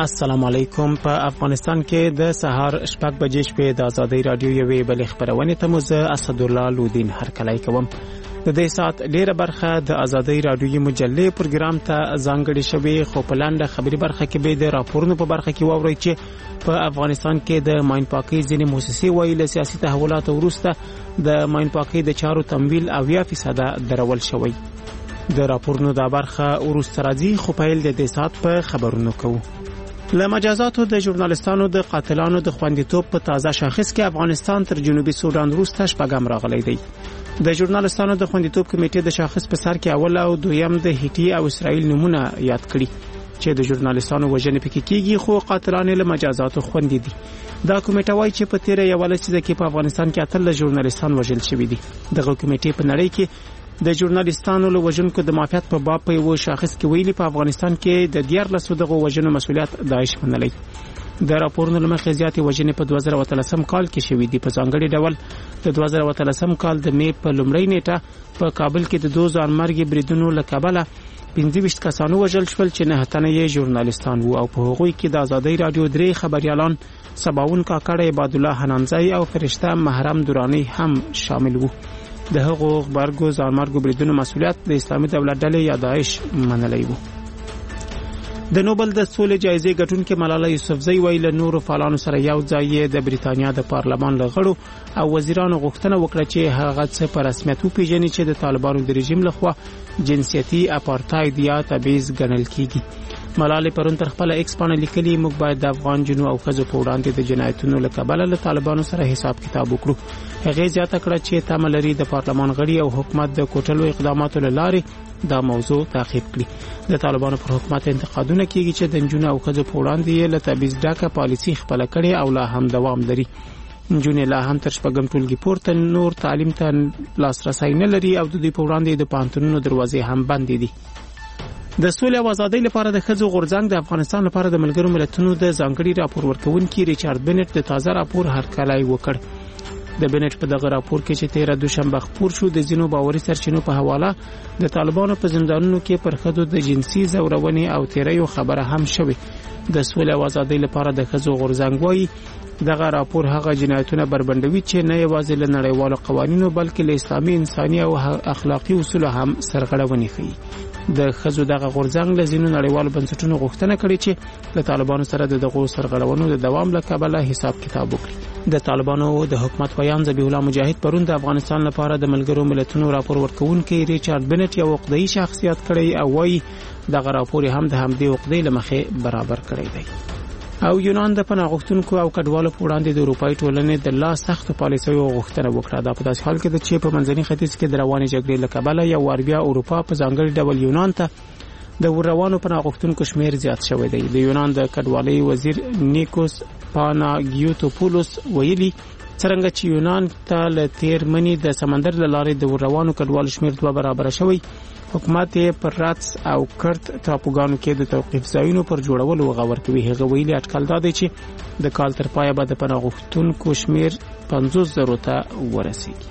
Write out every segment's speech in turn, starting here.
السلام علیکم. په افغانستان کې د سهار 6 بجې شپې د ازادي رادیو یوې بلې خبرونه ته مو زه اسدالله لودین هرکلی کوم. د دې سات ډیره برخه د ازادي رادیوي مجلې پروګرام ته ځانګړې شوې، خو په لاندې خبري برخه کې به د راپورونو په برخه کې واورئ چې په افغانستان کې د ماین پاکي ځینې مؤسسې وایي له سیاسي تحولاتو وروسته د ماین پاکي د چارو تمویل 80% درول شوی. د راپورونو دا برخه وروسته راځي، خو پیل د دې سات په خبرونو کوو. له مجازاتو د ژورنالستانو د قاتلانو د خوندیتوب په تازه شاخص کې افغانستان تر جنوبي سودان وروسته شپږم راغلی دی. د ژورنالستانو د خوندیتوب کمیټې د شاخص په سر کې اول او دویم د هیټي او اسرائیل نمونه یاد کړي چې د ژورنالستانو وژنې پکې کیږي، خو قاتلان له مجازاتو خوندي دي. دا کمیټه وايي چې په تیر یو لسیزه کې په افغانستان کې اتل ژورنالستان وژل شوي دي. دغه کمیټې په نړۍ کې د ژورنالستانو له وژونکو د معافیت په باب په یو شاخص کې ویلي په افغانستان کې د 14 دغه وژنو مسولیت داعش منلی. د راپورونو لمخې زیاتې وژنې په 2013 کال کې شوې دي. په ځانګړي ډول د 2013 کال د می په لومړۍ نیټه په کابل کې د 2 ځانمرګي بریدونو له کبله 25 کسانو وژل شول چې 9 تنه یې ژورنالستان وو، او په هغوی کې د ازادي رادیو 3 خبريالان سباون کاکړ، عباد الله حنانزای او فرشته محرم دورانی هم شامل وو. د هغو خبرګو ځانمرګو بریدونو مسولیت د اسلامي دولت ډلې یا داعش منلی وو. د نوبل د سولې جایزې ګټونکې ملاله یوسفزۍ ویل نورو فعالانو سره یو ځای د بریتانیا د پارلمان له غړو او وزیرانو غوښتنه وکړه چې هغه څه په رسمیت وپیژني چې د طالبانو د رژیم لخوا جنسیتي اپارټاید یا تبعیض ګڼل کیږي. ملاله پرون تر خپل ایکس باندې لیکلي، موږ باید د افغان جنو او ښځو په وړاندې د جنایتونو له کبله له طالبانو سره حساب کتاب وکړو. هغه زیاته کړه چې تمه لري د پارلمان غړي او حکومت د کوټلو اقداماتو له لارې دا موضوع تعقیب کړي. د طالبانو پر حکومت انتقادونه کیږي چې د جنو او ښځو په وړاندې له تبعیض ډکه پالیسي خپل کړي او لا هم دوام لري. جنې لا هم تر شپږم ټولګي پورته نور تعلیم ته لاسرسی نه لري او د دوی په وړاندې د پوهنتونونو دروازې هم بندې دي. د سولې او ازادۍ لپاره د ښځو غورځنګ د افغانستان لپاره د ملګرو ملتونو د ځانګړي راپور ورکونکي ریچارډ بنټ د تازه راپور هرکلی وکړ. د بنټ په دغه راپور کې چې 13 دوشنبه خپور شو د ځینو باوري سرچینو په حواله د طالبانو په زندانونو کې پر ښځو د جنسي زورونې او تیریو خبره هم شوې. د سولې او ازادۍ لپاره د ښځو غورځنګ وایي دغه راپور هغه جنایتونه بربنډوي چې نه یوازې له نړیوالو قوانینو بلکې له اسلامي انساني او اخلاقی اصولو هم سرغړونې ښيي. د ښځو دغه غورځنګ له ځینو نړیوالو بنسټونو غوښتنه کړې چې له طالبانو سره د دغو سرغړونو د دوام له کبله حساب کتاب وکړي. د طالبانو د حکومت ویان ذبیح الله مجاهد پرون د افغانستان لپاره د ملګرو ملتونو راپور ورکونکي ریچارډ بنټ یو عقده‌ای شخصیت کړی او وایي دغه راپور هم د همدې عقدې له مخې برابر کړی دی. او یونان د پناه غوښتونکو او کډوالو په وړاندې د اروپאי ټولنې د لا سختو پالیسیو غوښتنه وکړه. دا په داسې حال کې ده چې په منځني ختیځ کې د روانې جګړې له کبله یو وار بیا اروپا په ځانګړي ډول یونان ته د ورروانو پناه غوښتونکو شمیر زیات شوی دی. د یونان د کډوالۍ وزیر نیکوس پاناګیوتوپولوس ویلي څرنګه چې یونان ته له تیر منی د سمندر له لارې د ورروانو کډوالو شمیر 2 برابر شوی، حکومت پر راتس او کرت ټاپوګانو کې د توقيف ځایونو پر جوړولو غور کوي. هغه ویلي اټکل دا دی چې د کال تر پایه به د پناه غوښتونکو شمیر 50,000 ته ورسیږي.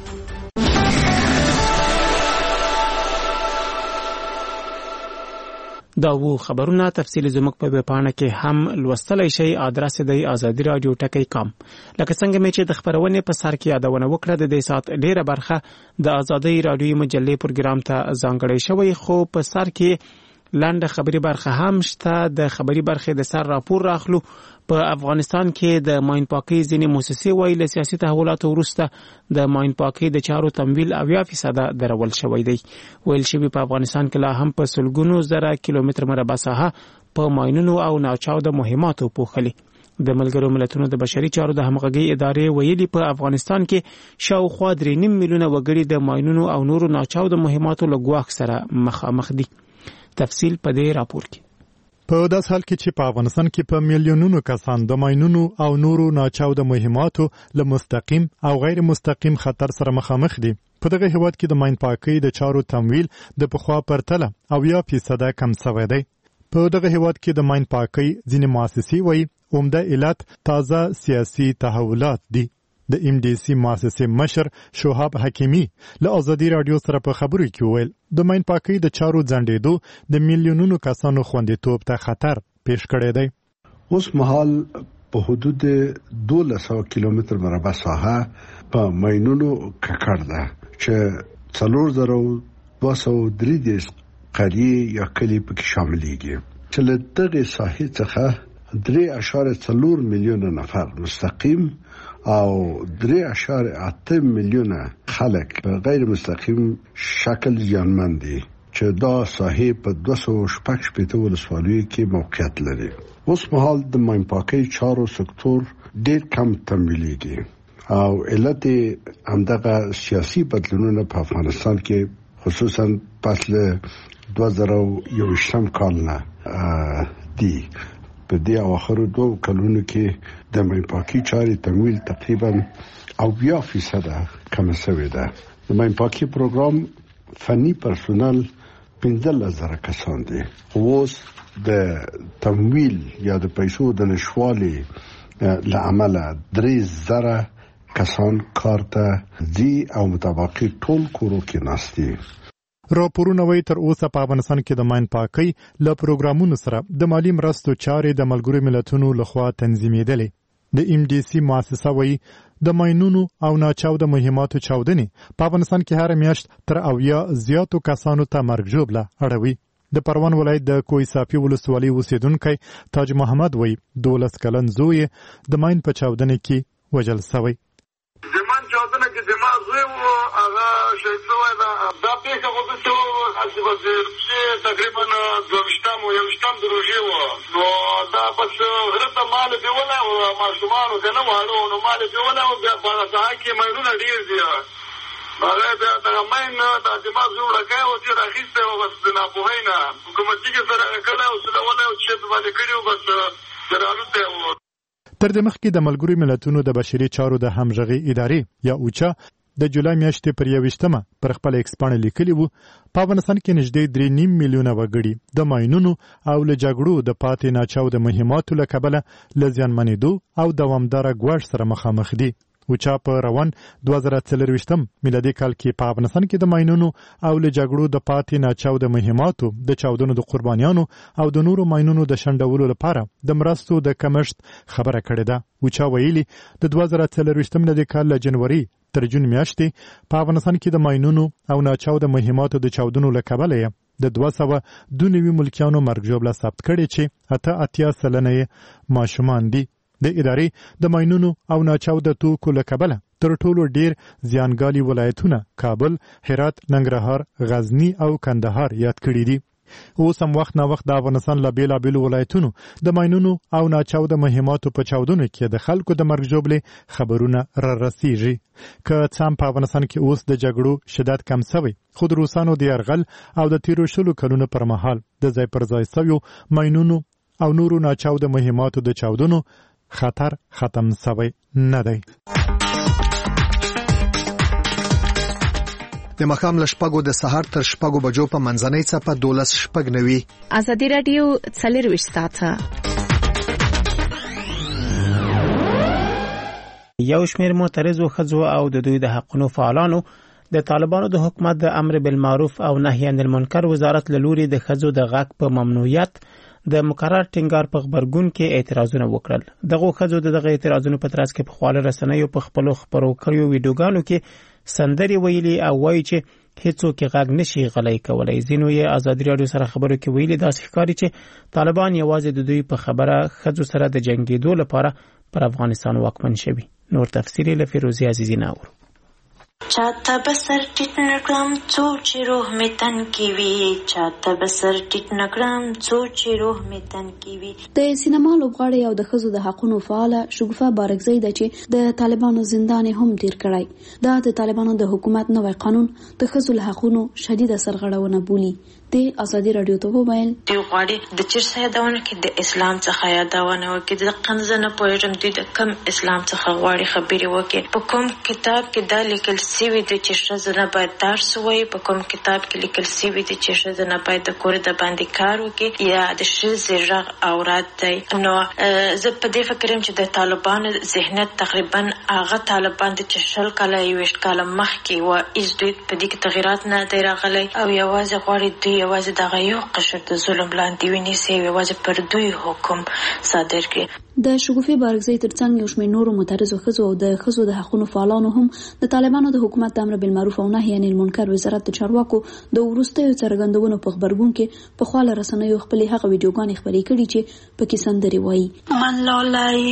دا وو خبرونه تفصیل زموږ په ویبپاڼه کې هم لوستلای شئ. ادرس دی azadi.radio.com. لکه څنګه مې چې د خبرونې په سر کې یادونه وکړه، د دې سات ډیره برخه د ازادي رادیوي مجلې پروګرام ته ځانګړې شوی، خو په سر کې لاندې خبري برخه هم شته. د خبري برخه د سر راپور راخلو. په افغانستان کې د ماین پاکي ځینې مؤسسې وایي له سیاسي تحولاتو وروسته د ماین پاکي د چارو تمویل 80% درول شوی دی. ویل شوی په افغانستان کې لا هم په سلګونو زره کیلومتر مربع ساحه په ماینونو او ناچاوده مهماتو پوښلي. د ملګرو ملتونو د بشري چارو د همغږي ادارې ویلي په افغانستان کې شاوخوا 3.5 میلیونه وګړي د ماینونو او نورو ناچاوده مهماتو له ګواښ سره مخامخ دي. تفصیل په دې راپور کې. په داس حال کې چې په افغانستان کې په میلیونونو کسان د ماینونو او نورو ناچاوده مهماتو له مستقیم او غیر مستقیم خطر سره مخامخ دي. په دغه هیواد کې د ماین پاکۍ د چارو تمویل د پخوا پرتله 80% کم شوی دی. په دغه هیواد کې د ماین پاکۍ ځینې مؤسسې وایي عمده علت تازه سیاسي تحولات دي. د MDC مؤسسې مشر شوهاب حکیمی له ازادي رادیو سره په خبرو کې ویل د ماین پاکۍ د چارو ځنډېدو د میلیونونو کسانو خوندیتوب ته خطر پیش کړی دی. اوس مهال په حدود 1200 کیلومتر مربع ساحه په ماینونو ککړ ده چې 4233 قريه یا کلی پکې شاملېږي چې له دغه ساحې څخه 3.4 میلیونه نفر مستقیم او 3.8 میلیونه خلک په غیر مستقیم شکل زیانمن دي چې دا ساحې په 216 ولسوالیو کې موقعیت لري. اوس مهال د ماین پاکۍ چارو سکتور ډېر کم تمویلېږي او علت همدغه سیاسي بدلونونه په افغانستان کې خصوصا پس له 2021 کال نه دي. په دې اواخرو 2 کلونو کې د ماین پاکۍ چارې تمویل تقریبا 80% کم شوی ده. د ماین پاکۍ پروګرام فني پرسونل 15,000 کسان دي. اوس د تمویل یا د پیسو د نشوالي لعمله 3,000 کسان کار ته دي او متبقي ټول کورو کې ناستي. راپورونه وایي تر اوسه په افغانستان کې د ماین پاکۍ له پروګرامونو سره د مالی مرستو چارې د ملګرو ملتونو لخوا تنظیمېدلې. د MDC مؤسسه وایي د ماینونو او ناچاوده مهماتو چاودنې په افغانستان کې هر میاشت تر 80 زیاتو کسانو ته مرګ ژوبله اړوي. د پروان ولایت د کوی صافي ولسوالۍ اوسیدونکی تاج محمد وایي 12 کلن زوی د ماین په چاودنې کې وژل شوی. زمان چاودنه کې زما زوی و هغه شهید شوی دا پیښه خو داسې وه چې تقریبا 22 د روژې وه نو دا بس غره ته مال بیولی و ماشومانو که نه واړه نو مال بیولی و بیا په هغه ساحه کې ماینونه ډېر دي هغه بیا دغه ماین دا زما زوی وړکی و چې راخیستی و بس د ناپوهۍ نه حکومتي کې سره کړی و سولولی و چې باندې کړي و بس رالوتی و. تر دې مخکې د ملګرو ملتونو د بشري چارو د همغږي ادارې یا اوچا د جولای میاشتې پر 21 پر خپل ایکسپانه لیکلی وو په افغانستان کې نږدې 3.5 میلیونه وګړي د ماینونو او له جګړو د پاتې ناچاوده مهماتو له کبله له زیانمنېدو او دوامداره ګواښ سره مخامخ دي. اوچا په روان 2024 میلادي کال کې په افغانستان کې د ماینونو او له جګړو د پاتې ناچاوده مهماتو د چاودنو د قربانیانو او د نورو ماینونو د شنډولو لپاره د مرستو د کمښت خبره کړې ده. اوچا ویلي د 2024 میلادي کال له جنوري تر جون میاشتې په افغانستان کې د ماینونو او ناچاوده مهماتو د چاودنو له کبله د 292 ملکیانو مرګ ژوبله ثبت کړي چې 80 سلنه ماشومان دي. د ادارې د ماینونو او ناچاوده توکو له کبله تر ټولو ډیر زیانګالي ولایتونه کابل، هرات، ننګرهار، غزنی او کندهار یاد کړي دي. اوس هم وخت نا وخت د افغانستان له بیلابیلو ولایتونو د ماینونو او ناچاوده مهماتو په چاودنو کې د خلکو د مرګ ژوبلې خبرونه را رسیږي. که څه هم په افغانستان کې اوس د جګړو شدت کم شوی خو د روسانو د یرغل او د تیرو 20 کلونو پر مهال د ځای پر ځای شویو ماینونو او نورو ناچاوده مهماتو د چاودنو خطر ختم شوی نه دی. د مخام لشپګو د سحر تر شپګو بجو په منځنۍ څپه 12:09 ازادي رادیو 24 ساعته. یو شمېر معترضو ښځو او د دوی د حقوقو فعالانو د طالبانو د حکومت د امر بالمعروف او نهي عن المنکر وزارت له لوري د ښځو د غږ په ممنوعیت د مقرر ټینګار په خبرګون کې اعتراضونه وکړل. دغه ښځو دغه اعتراضونو په ترڅ کې په خپل رسنیو په خپل خبرو کړیو ویډیوګانو کې سندري ویلي او وایي چې هیڅوک غږ نشي غلای کولای. ځینو یې ازادي رادیو سره خبرو کې ویلي داسې ښکاري چې طالبان یوازې د دوی په خبره ښځو سره د جنگیدو لپاره پر افغانستان واکمن شوي. نور تفصیل له فیروزی عزیزی ناور. چاته بسر ټیټ نکړم څو چې روح می تن کی وی چاته بسر ټیټ نکړم څو چې روح می تن کی وی. د سینما لوبغاړی او د ښځو د حقوقو فعال شګوفه بارکزی د چې د طالبانو زندان هم تیر کړی دا د طالبانو د حکومت نوې قانون د ښځو له حقوقو شدیده سرغړونه بولی. د ازادي رادیو ته وویل دی غواړي د چرسه یادونه کې د اسلام څخه یادونه وکړي د قنځنه پوهېږم دوی د کم اسلام څخه غواړي خبرې وکړي په کوم کتاب کې دا لیکل سوي د چې ښځه نه باید درس ووایي، په کوم کتاب کې لیکل سوي دي چې ښځه نه باید د کور د باندې کار وکړي یا د ښځې غږ عورت دی. نو زه په دې فکر یم چې د طالبانو ذهنیت تقریبا هغه طالبان دي چې 20 کاله 21 کاله مخکې و هیڅ دوی په دې کې تغیرات نه دی راغلی او یوازې غواړي دوی یوازې دغه یو قشر د ظلم لاندې ونیسي، یوازې پر دوی حکم صادر کړي. د شګوفې بارګزۍ ترڅنګ یو شمېر نورو معترضو ښځو او د ښځو د حقوقو فعالانو هم د طالبانو د حکومت د امر بالمعروف او نهي عن المنکر وزارت د چارواکو د وروستیو څرګندونو په خبرګون کې په خواله رسنیو خپلې هغه ویډیوګانې خپرې کړي چې پکې سندرې وایي. من لالای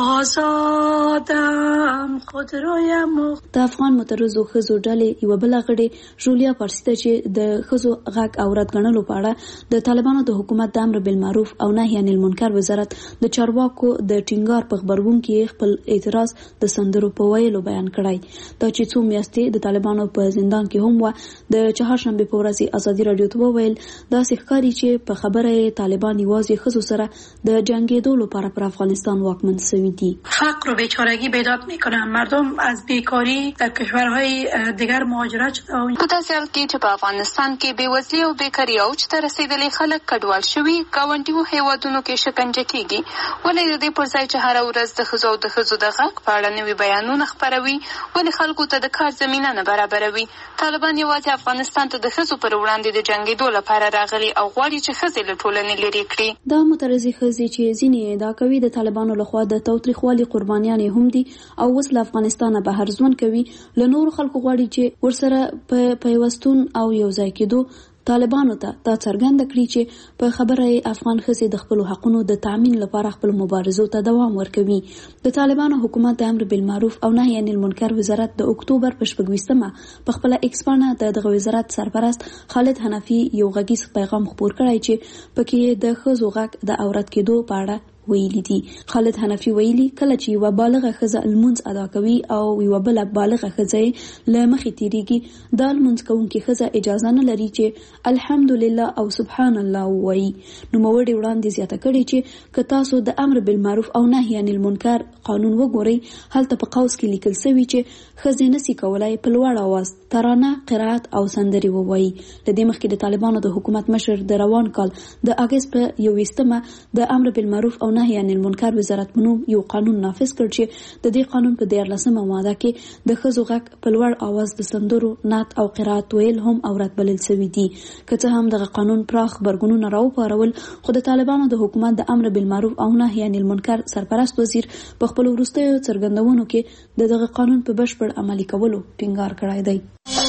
آزادم خودرویم. د افغان معترضو ښځو ډلې یوه بله غړې ژولیا پارسي ته چې د ښځو غږ عورت ګڼلو په اړه د طالبانو د حکومت د امر بالمعروف او نهي عن المنکر وزارت د چارواکو د ټینګار په خبرګون کې خپل اعتراض د سندرو په ویلو بیان کړی. دا چې څو میاشتې د طالبانو په زندان کې هم و. د چهارشنبه په ورځ ازادي رادیو ته وویل داسې ښکاري چې په خبره طالبان یوازې ښځو سره د جنگیدو لپاره پر افغانستان واکمن شوي دي. فقر و بیچارگی بیداد میکنن، مردم از بیکاری در کشورهای دیگر مهاجرت شده. په داسې حال کې چې په افغانستان کې بېوزلي او بیکاري اوج ته رسېدلي خلک کډوال شوي، ګاونډیو هیوادونو کې شکنجه کېږي. ولې د دې پر ځای چې هره ورځ د ښځو او د ښځو د غږ په اړه نوي بیانونه خپروي، ولې خلکو ته د کار زمینه نه برابروي؟ طالبان یوازې افغانستان ته د ښځو پر وړاندې د جنګېدو لپاره راغلي او غواړي چې ښځې له ټولنې لرې کړي. دا مترضي ښځې چې ځینې ادعا کوي د طالبانو لخوا د تاوتریخوالي قربانیانې هم دي او اوس له افغانستانه بهر ژوند کوي، له نورو خلکو غواړي چې ورسره په پیوستون او یو ځای کېدو طالبانو ته دا څرګنده کړي چې په خبره افغان ښځې د خپلو حقونو د تامین لپاره خپل مبارزو ته دوام ورکوي. د طالبانو حکومت د امر بالمعروف او نهي عن المنکر وزارت د اکتوبر په 26مه په خپل ایکس باندې دغه وزارت سرپرست خالد حنفي یو غږیز پیغام خپور کړی چې پکې د ښځو غږ د عورت کېدو په اړه ویلي دي. خالد حنفي ویلي کله چې یوه بالغه ښځه لمونځ ادا کوي او یوه بله بالغه ښځه له مخې تیریږي، دا لمونځ کوونکې ښځه اجازه نه لري چې الحمدلله او سبحان الله ووایي. نوموړي وړاندې زیاته کړې چې که تاسو د امر بالمعروف او نهي عن المنکر قانون وګورئ، هلته په قوس کې لیکل شوي چې ښځې نشي کولای په لوړ اواز ترانه، قرائت او سندرې ووایي. له دې مخکې د طالبانو د حکومت مشر د روان کال د اګست په 21مه د امر بالمعروف او نهي عن المنکر وزارت په نوم یو قانون نافذ کړ چې د دې قانون په 14مه ماده کې د ښځو غږ په لوړ اواز د سندرو، نعت او قرائت ویل هم عورت بلل شوي دي. که څه هم دغه قانون پراخ خبرګونونه راوپارول، خو د طالبانو د حکومت د امر بالمعروف او نهي عن المنکر سرپرست وزیر په خپل وروستیو څرګندونو کې دغه قانون په بشپړ عملي کولو ټینګار کړی دی.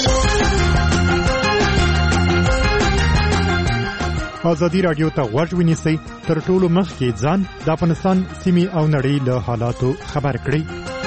ازادي رادیو ته غوږ ونیسئ، تر ټولو مخکې ځان د افغانستان سیمې او نړۍ له حالاتو خبر کړئ.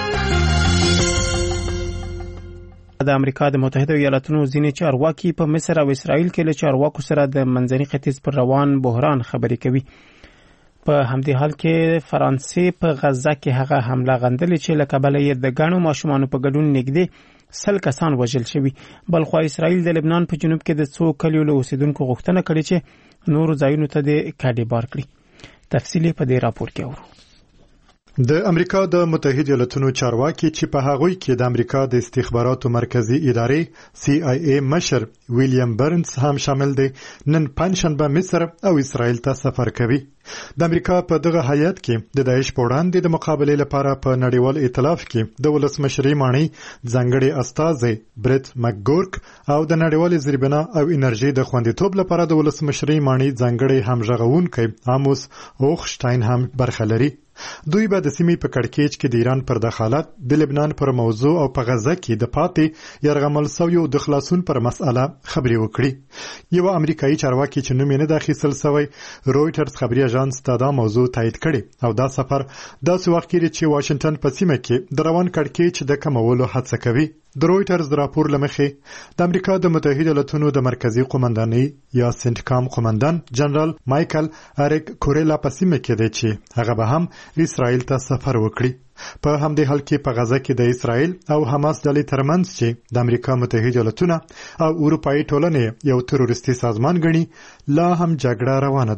د امریکا د متحده ایالاتونو ځینې چارواکي په مصر او اسرائیل کې له چارواکو سره د منځني ختیځ پر روان بحران خبرې کوي. په همدې حال کې فرانسې په غزه کې هغه حمله غندلې چې له کبله یې د ګڼو ماشومانو په ګډون نږدې 100 کسان وژل شوي. بلخوا اسرائیل د لبنان په جنوب کې د څو کلیو له اوسیدونکو غوښتنه کړې چې نورو ځایونو ته د کډې بار کړي. تفصیل په دې راپور کې اورو. د امریکا د متحده ایالاتونو چارواکي چې په هغوی کې د امریکا د استخباراتو مرکزی ادارې CIA مشر ویلیام برنز هم شامل دي، نن پنځشنبه مصر او اسرائیل ته سفر کوي. د امریکا په دغه هیات کې د داعش په وړاندې د مقابلې لپاره په نړیوال ائتلاف کې د ولسمشرۍ ماڼۍ ځانګړي استازي بریټ مکګورک او د نړیوال زیربنا او انرژي د خوندیتوب لپاره د ولسمشرۍ ماڼۍ ځانګړي همغږونکي آموس اوخشتاین هم برخه لري. دوی به د سیمې په کړکېچ کې د ایران پر دخالت، د لبنان پر موضوع او په غزه کې د پاتې یرغمل شویو د خلاصون پر مسأله خبرې وکړي. یو امریکایي چارواکي چې نوم یې نه داخل شوی، رويټرز خبري اژانس ته دا موضوع تایید کړي او دا سفر داسې وخت کې چې واشنگټن په سیمه کې د روان کړکېچ د کمولو هڅه کوي. د رويټرز راپور لمخې د امریکا د متحده ایالاتونو د مرکزی قومندانۍ یا سنټکام قومندان جنرال مایکل اریک کوریلا په سیمه کې دی چې هغه به هم اسرائیل ته سفر وکړي. په همدې حال کې په غزه کې د اسرائیل او حماس ډلې ترمنځ چې د امریکا متحده ایالاتونو او اروپایي ټولنې یو تروریستي سازمان ګڼي، لا هم جګړه روانه ده.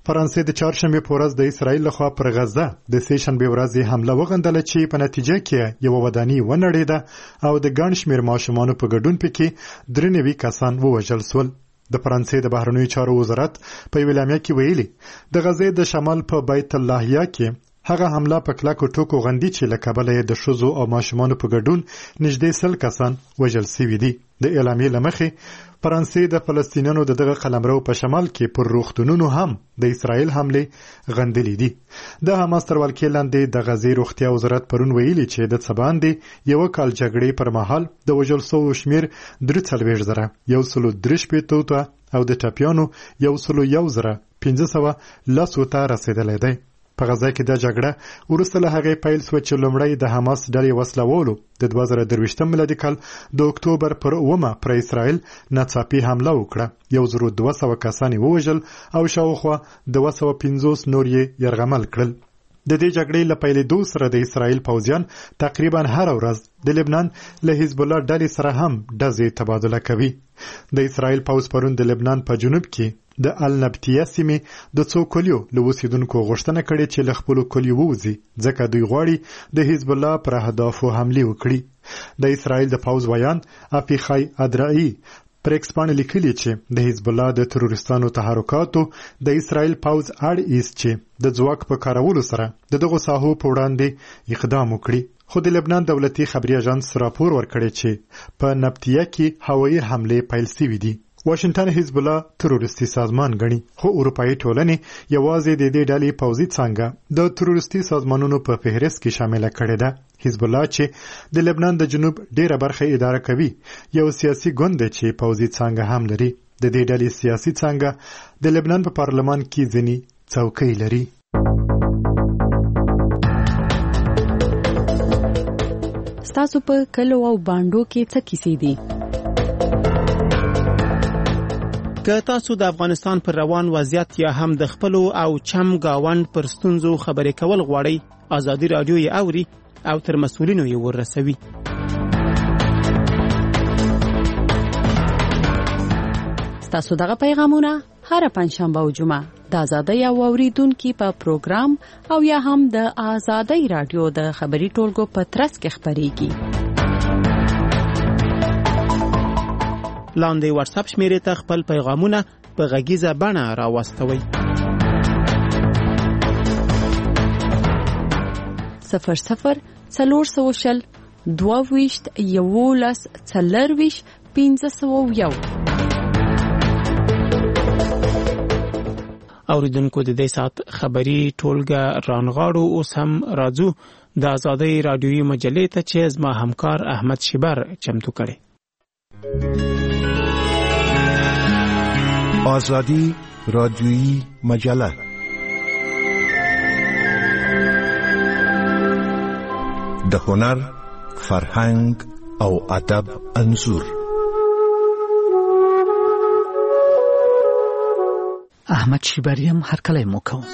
فرانسې د چهارشنبه په ورځ د اسرایل لخوا پر غزه د سه شنبه ورځ حمله وغندله چې په نتیجه کې یو وداني ونړېده او د ګڼ شمېر ماشومانو په ګډون پکې 93 کسان ووژل شول. د فرانسې د بهرنیو چارو وزارت په یوه اعلامیه کې ویلي د غزې د شمال په بیت اللحیه کې هغه حمله په کلکو ټوکو غندي چې له کبله د ښځو او ماشومانو په ګډون نږدې 100 کسان وژل شوي دي. د اعلامیې له مخې فرانسې د فلسطینیانو دغه قلمرو په شمال کې پر روغتونونو هم د اسرایل حمله غندلې دي. د حماس تر ولکې لاندې د غزې روغتیا وزارت پرون ویلي چې د څه باندې یو کال جګړې پر مهال د وژل شوو شمیر 43,113 او د ټپیانو 1,115 ته رسیدلی دی. په غزه کې د جګړه وروسته له هغې پیل شوه چې لومړی د حماس ډلې وسلوالو د 2023 میلادي کال د اکتوبر پر 9 پر اسرائیل ناڅاپي حمله وکړه. 1200 کسان ووژل او شاوخوا 250 نور یې یرغمل کړل. د دې جګړې له پیلېدو سره د اسرائیل پوځیان تقریبا هر ورځ د لبنان له حزب الله ډلې سره هم ډزې تبادله کوي. د اسرائیل پوځ پرون د لبنان په جنوب کې د النبتیه سیمې د څو کلیو له اوسیدونکو غوښتنه کړې چې له خپلو کلیو ووځي ځکه دوی غواړي د حزب الله پر اهدافو حملې وکړي. د اسرائیل د پوځ ویان افیخای ادرایی پر ایکس باندې لیکلي چې د حزب الله د تروریستانو تحرکاتو د اسرائیل پوځ اړ ایست چې د ځواک په کارولو سره د دغو ساحو په وړاندې اقدام وکړي. خو د لبنان دولتي خبري اژانس راپور ورکړی چې په نبتیه کې هوایي حملې پیل شوې دي. واشنگټن حزب الله تروریستي سازمان ګڼي خو اروپایي ټولنې یوازې د دې ډلې پوځي څانګه د تروریستي سازمانونو په فهرست کې شامل کړې ده. حزب الله چې د لبنان د جنوب ډیره برخه اداره کوي یو سیاسي ګوند چې پوځي څانګه هم لري. د دې ډلې سیاسي څانګه د لبنان په پارلمان کې ځینې څوکۍ لري. ستاسو په کلو او باندو کې څه کیسې دي؟ که تاسو د افغانستان پر روان وضعیت یا هم د خپل او چم گاوند پر ستونزو خبرې کول غواړئ، آزادي رادیو یې اوري او تر مسؤلینو یې ورسوي. ستاسو دغه پیغامونه هر پنځشنبه او جمعه د آزادۍ او اوریدونکو په پروګرام او یا هم د آزادۍ رادیو د خبري ټولګو په ترڅ کې خبريږي. لاندې واتس اپ شمیرې ته خپل پیغامونه په غږیزه بڼه راوستوئ. 00 400 22 11 40 501. اوریدونکو د دې سات خبري ټولګه رانغاړو. اوس هم راځو د آزادۍ رادیوي مجلې ته چې زما همکار احمد شیبر چمتو کړي. آزادی رادیویی مجله د هنر، فرهنګ او ادب انځور. احمد شیبریم هرکلی مو کوم.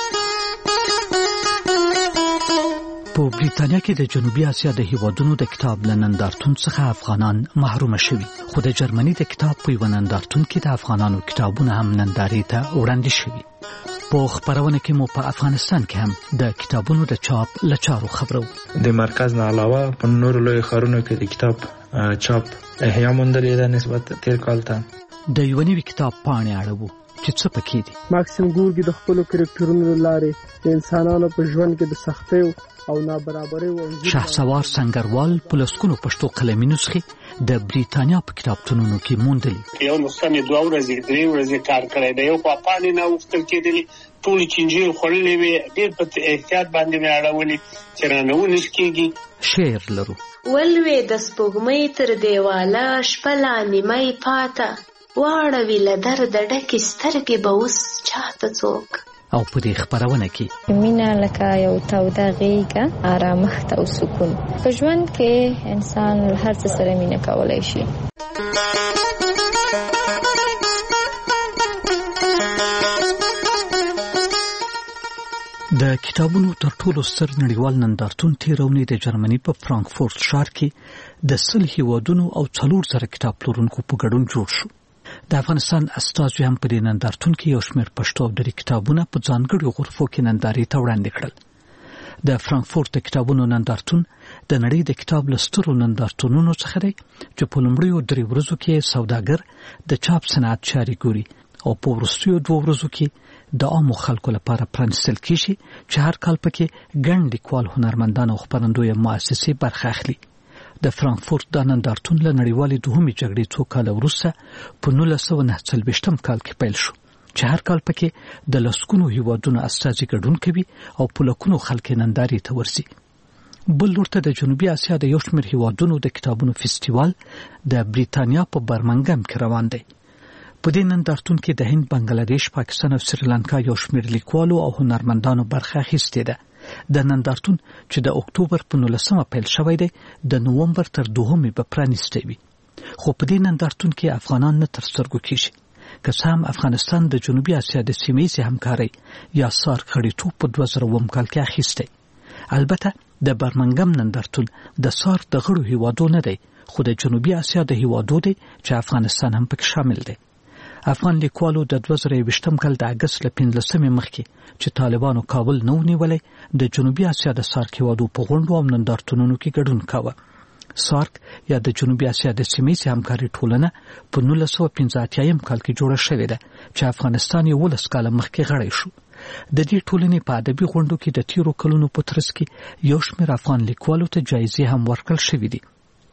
په بریتانیا کې د جنوبي اسیا د هیوادونو د کتاب نندارتون څخه افغانان محروم شوي، خو د جرمني د کتاب په یو نندارتون کې د افغانانو کتابونه هم نندارې ته وړاندې شوي. په خبرونه کې مو په افغانستان کې هم د کتابونو د چاپ لچارو خبرو. د مرکز نه علاوه په نورو لوی ښارونو کې د کتاب چاپ احیا موندلې ده نسبت تیر کال ته. د یو نوي کتاب پاڼې اړوو چې څه پکې دي. ماکسیم ګورګي د خپلو کرکټرونو لارې د انسانانو په ژوند کې د سختیو او نابرابرۍ او شهسوار سنگروال په لسکونو پښتو قلمي نسخې د بریتانیا په کتابتونونو کې موندلې. یو نسخه مې 2 ورځې 3 ورځې کار کړی دی. یو په پاڼې نه وختل کېدلې، ټول چنجې خورلې وي، ډېر په احتیاط باندې مې اړولې چې رانه ونیس کېږي. شعر لرو. ولوي د سپوږمۍ تر دیواله شپه لا نیمه پاته، واړوي له درده ډکې سترګې به اوس چاته څوک. او په دې خبرونه کې مینه لکه یو توده غېږه، آرامښت او سکون. په ژوند کې انسان هر څه سره مینه کولای شي. د کتابونو تر ټولو ستر نړیوال نندارتون تیرونې د جرمني په فرانکفورت ښار کې د 100 هیوادونو او 4 کتاب پلورونکو په ګډون جوړ شو. د افغانستان استازو هم په دې نندارتون کې یو شمېر پښتو او دري کتابونه په ځانګړو غرفو کې نندارې ته وړاندې کړل. د فرانکفورت د کتابونو نندارتون د نړۍ د کتاب لسترو نندارتونونو څخه دی چې په لومړیو 3 ورځو کې سوداګر د چاپ صنعت چارې ګوري او په وروستیو 2 ورځو کې د عامو خلکو لپاره پرانستل کیږي چې هر کال پکې ګڼ لیکوال هنرمندان او خپرندوی مؤسسې برخه اخلي. د فرانکفورت د نندارتون له نړیوالې دوهمې جګړې 2 کال وروسته په 1949 کال کې پیل شو چې هر کال پکې د لسګونو هیوادونو استازي ګډون کوي او په لکونو خلک نندارې ته ورسي. بل لورته د جنوبي اسیا د یو شمېر هیوادونو د کتابونو فستیوال د بریتانیا په برمنګم کې روان دی. په دې نندارتون کې د هند، بنگلاديش، پاکستان او سریلانکا یو شمېر لیکوالو او هنرمندانو برخه اخیستې ده. د نندارتون چې د اکتوبر په 19 پیل شوی دی د نومبر تر 2 به پرانیستی وي. خو په دې نندارتون کې افغانان نه تر سترګو کیږي. که څه هم افغانستان د جنوبي اسیا د سیمې همکارۍ یا سارک غړیتوب په 2009 کال کې اخیستی. البته د برمنګم نندارتون د سارک د غړو هیوادو نه دی، خو د جنوبي اسیا د هیوادو دی چې افغانستان هم پکې شامل دی. افغان لیکوالو د 2020 کال د اگست له 15 مخکې چې طالبانو کابل نه ونیولې د جنوبي اسیا د سارک هیوادو په غونډو او نندارتونونو کې ګډون کاوه. سارک یا د جنوبي اسیا د سیمې همکاري ټولنه په 1985 کال کې جوړه شوې ده چې افغانستان یې 19 کال مخکې غړی شو. د دې ټولنې په ادبي غونډو کې د تیرو کلونو په ترڅ کې یو شمېر افغان لیکوالو ته جایزې هم ورکړل شوې دي.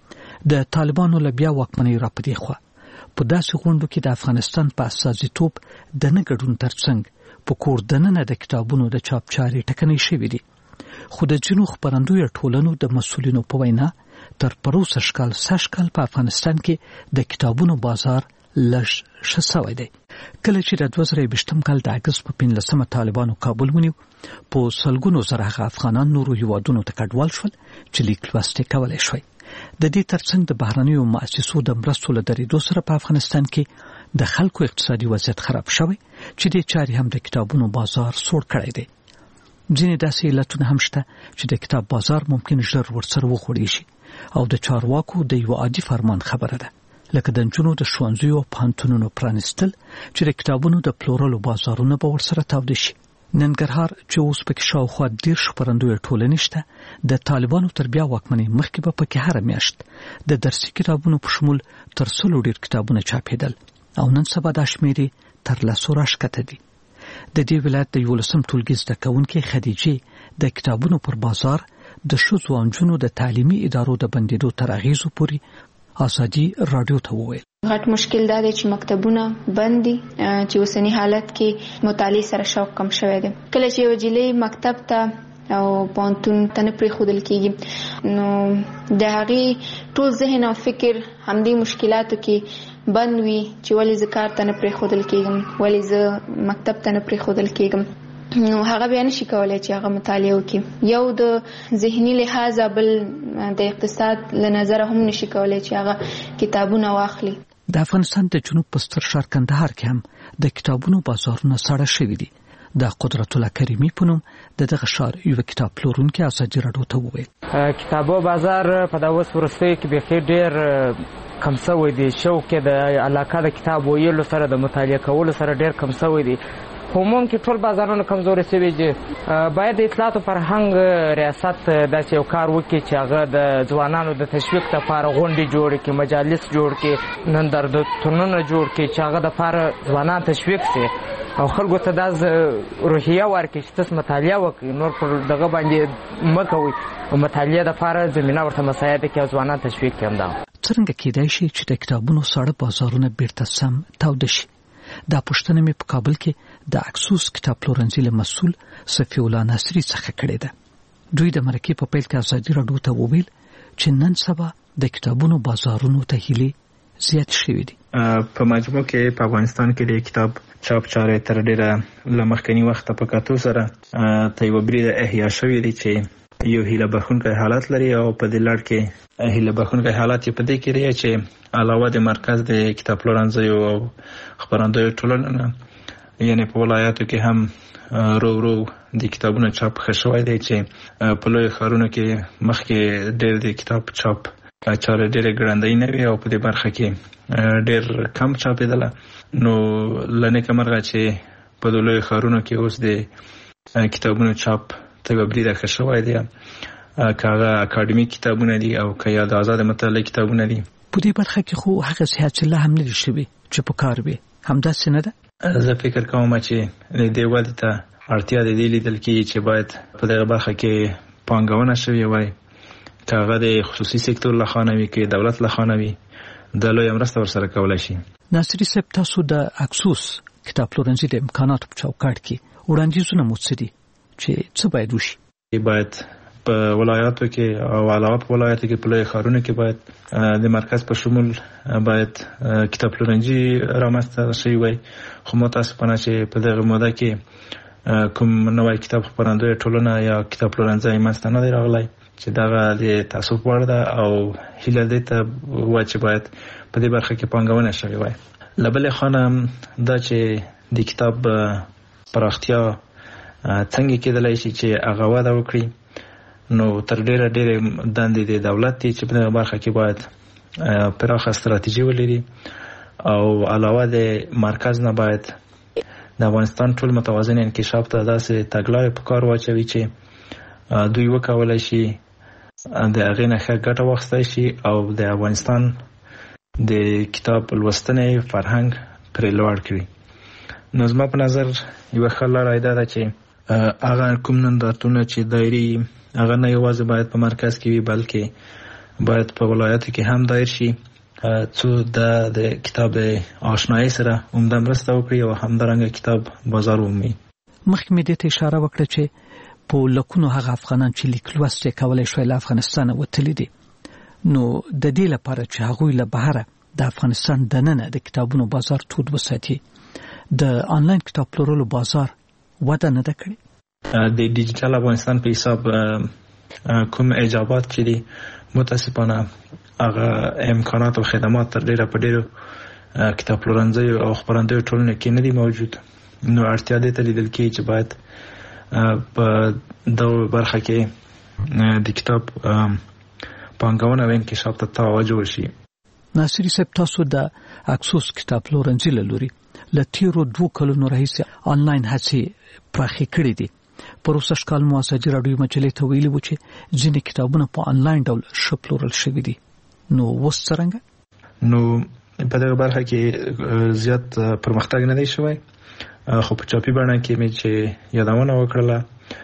د طالبانو له بیا واکمنۍ راپدې خوا په داسې غونډو کې د افغانستان په استازیتوب د نه ګډون ترڅنګ په کور دننه د کتابونو د چاپ چارې ټکنۍ شوې دي. خو د ځینو خپرندویو ټولنو د مسؤلینو په وینا تر پروسه شکال په افغانستان کې د کتابونو بازار لږ ښه شوی دی. کله چې د 2020 کال د اگست په 15 طالبانو کابل ونیو، په سلګونو زره افغانان نورو هیوادونو ته کډوال شول چې لیک لوست یې کولی شوی. د دې ترڅنګ د بهرنیو مؤسسو د مرستو له درېدو سره په افغانستان کې د خلکو اقتصادي وضعیت خراب شوی چې د چارې هم د کتابونو بازار سوړ کړی دی. ځینې داسې علتونه هم شته چې د کتاب بازار ممکن ژر ورسره وخوړی شي او د چارواکو د یو عادي فرمان خبره ده، لکه د نجونو د ښوونځیو او پوهنتونونو پرانیستل چې د کتابونو د پلورلو بازارونه به ورسره تاوده شي. ننګرهار چې اوس پکې شاوخوا 10 خپرندوی ټولنې شته، د طالبانو تر بیا واکمنۍ مخکې به پکې هر میاشت د درسي کتابونو په شمول تر 100 ډیر کتابونه چاپېدل او نن سبا دا شمېرې تر 100 راښکته دي. د دې ولایت د 11 ټولګي زده کوونکې خدیجې د کتابونو پر بازار د ښځو او نجونو د تعلیمي ادارو د بندېدو تر اغېزو پورې ازادي رادیو ته وویل. غټ مشکل دا دی چې مکتبونه بند دي، چې اوسنی حالت کې مطالعه سره شوق کم شوی دی. کله چې یو جلې مکتب ته او پوهنتون ته نه پرېښودل کېږي، نو د هغې ټول ذهن او فکر همدې مشکلاتو کې بند وي چې ولې زه کار ته نه پرېښودل کېږم، ولې زه مکتب ته نه پرېښودل کېږم. نو هغه بیا نشي کولای چې هغه مطالعه وکړي. یو د ذهني لحاظ، بل د اقتصاد له نظره هم نشي کولای چې هغه کتابونه واخلي. د افغانستان د جنوب په ستر ښار کندهار کې هم د کتابونو بازارونه ساړه شوي دي. د قدرت الله کریمي په نوم دغه ښار یو کتاب پلورونکی ازادي رادیو ته وویل. کتابو بازار په دا اوس وروستیو کې بېخي ډېر کم شوی دی. شوق د علاقه د کتاب ویلو سره د مطالعه کولو سره ډېر کم شوی دی. عموم کې ټول بازارونه کمزوري شوي دي. باید د اطلاعات او فرهنګ ریاست داسې یو کار وکړي چې هغه د ځوانانو د تشویق لپاره غونډې جوړې کړي، مجالس جوړ کړي، نندارتونونه جوړ کړي چې هغه دپاره ځوانان تشویق شي او خلکو ته دا روحیه ورکړي چې تاسو مطالعه وکړئ، نور پر دغه باندې مه کوئ او مطالعه دپاره زمینه ورته مساعده کړي او ځوانان تشویق کړي. همدا څرنګه کېدای شي چې د کتابونو ساړه بازارونه بیرته سم تاوده شي؟ دا پوښتنه مې په کابل کې د اکسوس کتاب پلورنځي له مسؤل صفي الله ناصري څخه کړې ده. دوی د مرکې په پیل کې ازادي رادیو ته وویل چې نن سبا د کتابونو بازارونو ته هیلې زیات شوي دي. په مجموع کې په افغانستان کې د کتاب چاپ چارې تر ډېره له مخکني وخته په کتو سره ته یوه بریده احیا شوي دي چې یو هیله بخښونکی حالت لري او په دې لړ کې هیله بخښونکی حالت یې په دې کې دی چې علاوه د مرکز د کتاب پلورنځیو او خپرندویو ټولنه یعنې په ولایاتو کې هم رو د کتابونو چاپ ښه شوی دی چې په لویو ښارونو کې مخکې ډېر د کتاب چاپ چاره ډېرې ګړندۍ نه وي او په دې برخه کې ډېر کم چاپېدله. نو له نیکه مرغه چې په لویو ښارونو کې اوس د کتابونو چاپ ته یوه بریده ښه شوی دی، که هغه اکاډمیک کتابونه دي او که یا د ازاده مطالعې کتابونه دي. په دې برخه کې خو هغه سیاست لا هم نه دي شوي چې په کار وي، همداسې نه ده؟ زه فکر کوم چې د دې ودې ته اړتیا د دې لیدل کېږي چې باید په دغه برخه کې پانګونه شوې وای، که هغه د خصوصي سکتور لخوا نه وي که دولت لخوا نه وي، د لویه مرسته ورسره کولی شي. ناصري صاحب، تاسو د اکسوس کتاب پلورنځي د امکاناتو په چوکاټ کې وړاندیزونه مو څه دي چې څه باید وشي؟ باید په ولایاتو کې او علاوه په ولایاتو کې په لویو ښارونو کې باید د مرکز په شمول باید کتاب پلورنځي رامنځته شوي وای. خو متاسفانه چې په دغه موده کې کوم نوی کتاب خپرندوی ټولنه یا کتاب پلورنځی منځته نه دی راغلی، چې دغه د تاسف وړ ده او هیله دې ته وه چې باید په دې برخه کې پانګونه شوې وای. له بلې خوا نه دا چې د کتاب پراختیا څنګه کېدلی شي چې هغه وده وکړي، نو تر ډېره دندې د دولت دي چې په دغه برخه کې باید پراخه استراتیژي ولري او علاوه د مرکز نه باید د افغانستان ټول متوازن انکشاف ته داسې تګلارې په کار واچوي چې دوی وکولی شي د هغې نه ښه ګټه واخیستی شي او د افغانستان د کتاب لوستنې فرهنګ پرې لوړ کړي. نو زما په نظر یوه ښه لاره دا ده چې هغه کوم نندارتونونه چې دایري هغه نه یوازې باید په مرکز کې وي، بلکې باید په ولایاتو کې هم دایر شي، څو د کتاب د آشنایۍ سره عمده مرسته وکړي او همدارنګه کتاب بازار ومومي. مخکې مې دې ته اشاره وکړه چې په لکونو هغه افغانان چې لیک لوست یې کولی شوی له افغانستانه وتلي دي، نو د دې لپاره چې هغوی له بهره د افغانستان دننه د کتابونو بازار تود وساتي، د آنلاین کتاب پلورلو بازار وده نه ده کړې؟ د ډیجیټل افغانستان په حساب کوم ایجابات چې دي متاسفانه هغه امکانات او خدمات تر ډیره په ډیرو کتاب پلورنځیو او خپرندویو ټولنو کې نه دي موجود. نو اړتیا دې ته لیدل کېږي چې باید په دغه برخه کې د کتاب پانګونه او انکشاف ته توجه وشي. ناصري صاحب، تاسو د اکسوس کتاب پلورنځي له لوري له تیرو 2 کلونو راهیسې آنلاین هڅې پراخې کړې دي. پروسه کال مو ازادي راډیو مجلې ته ویلي و چې ځینې کتابونه په آنلاین ډول ښه پلورل شوي دي، نو اوس څرنګه؟ نو په دغه برخه کې زیات پرمختګ نه دی شوی، خو په چاپي بڼه کې مې چې یادونه وکړله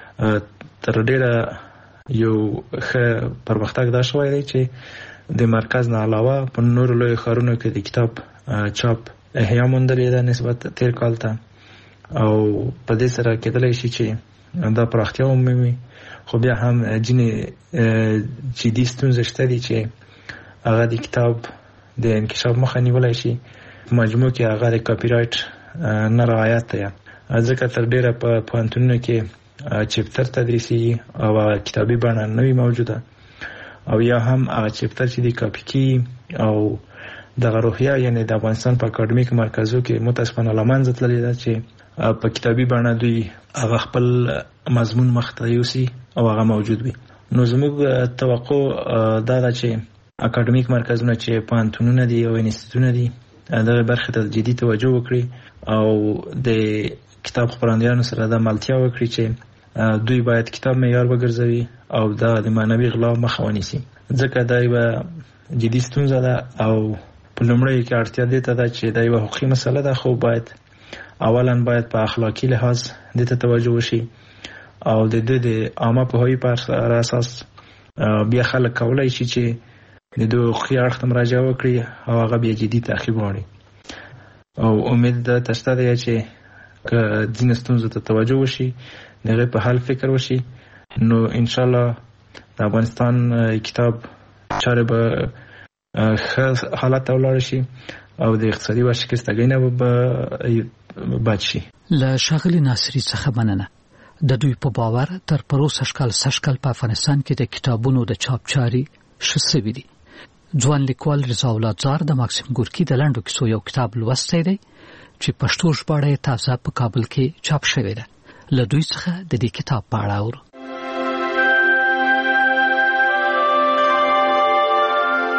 تر ډیره یو ښه پرمختګ دا شوی دی چې د مرکز نه علاوه په نورو لویو ښارونو کې د کتاب چاپ احیا موندلې ده نسبت تیر کال ته، او په دې سره کېدلی شي چې دا پراختیا ومومي. خو بیا هم ځینې جدي ستونزې شته دي چې هغه د کتاب د انکشاف مخه نیولی شي. په مجموع کې هغه د کاپي رایټ نه رعایت دی، ځکه تر ډیره په پوهنتونونو کې چپتر تدریسي او کتابي بڼه نه وي موجوده، او یا هم هغه چپتر چې د کاپي کی او دغه روحیه یعنی د افغانستان په اکاډمیک مرکزو کې متاسفانه له منځه تللې ده چې په کتابي بڼه دوی هغه خپل مضمون مخته یوسي او هغه موجود وي. نو زموږ توقع دا ده چې اکاډمیک مرکزونه چې پوهنتونونه دي او انسټیټونه دي دغه برخې ته جدي توجه وکړي او د کتاب خپرندویانو سره د ملتیا وکړي چې دوی باید کتاب معیار وګرځوي او دا د معنوي غلا مخه ونیسي، ځکه دا یوه جدي ستونزه ده او په لومړیو کې اړتیا دې ته ده چې دا یوه حقوقي مسله ده، خو باید اولا باید په اخلاقي لحاظ دې ته توجه وشي او د دې د عامه پوهاوي پر اساس بیا خلک کولی شي چې د دوی حقوقي اړخ ته مراجعه وکړي او هغه بیا جدي تعقیب وغواړي. او امید دا شته دی چې که ځینې ستونزو ته توجه وشي، د هغې په حل فکر وشي، نو انشاءالله د افغانستان کتاب چارې به ښه حالت ته ولاړ شي او د اقتصادي ورشکستګۍ نه به بچ شي. له ښاغلي ناصري څخه مننه. د دوی په باور تر پروسه سږکال په افغانستان کې د کتابونو د چاپ چارې ښه سوي دي. ځوان لیکوال رضا اولادزار د ماکسیم ګورکي د لنډو کیسو یو کتاب لوستی دی چې پښتو ژباړه یې تازه په کابل کې چاپ شوې ده. له دوی څخه د دې کتاب په اړه اورو.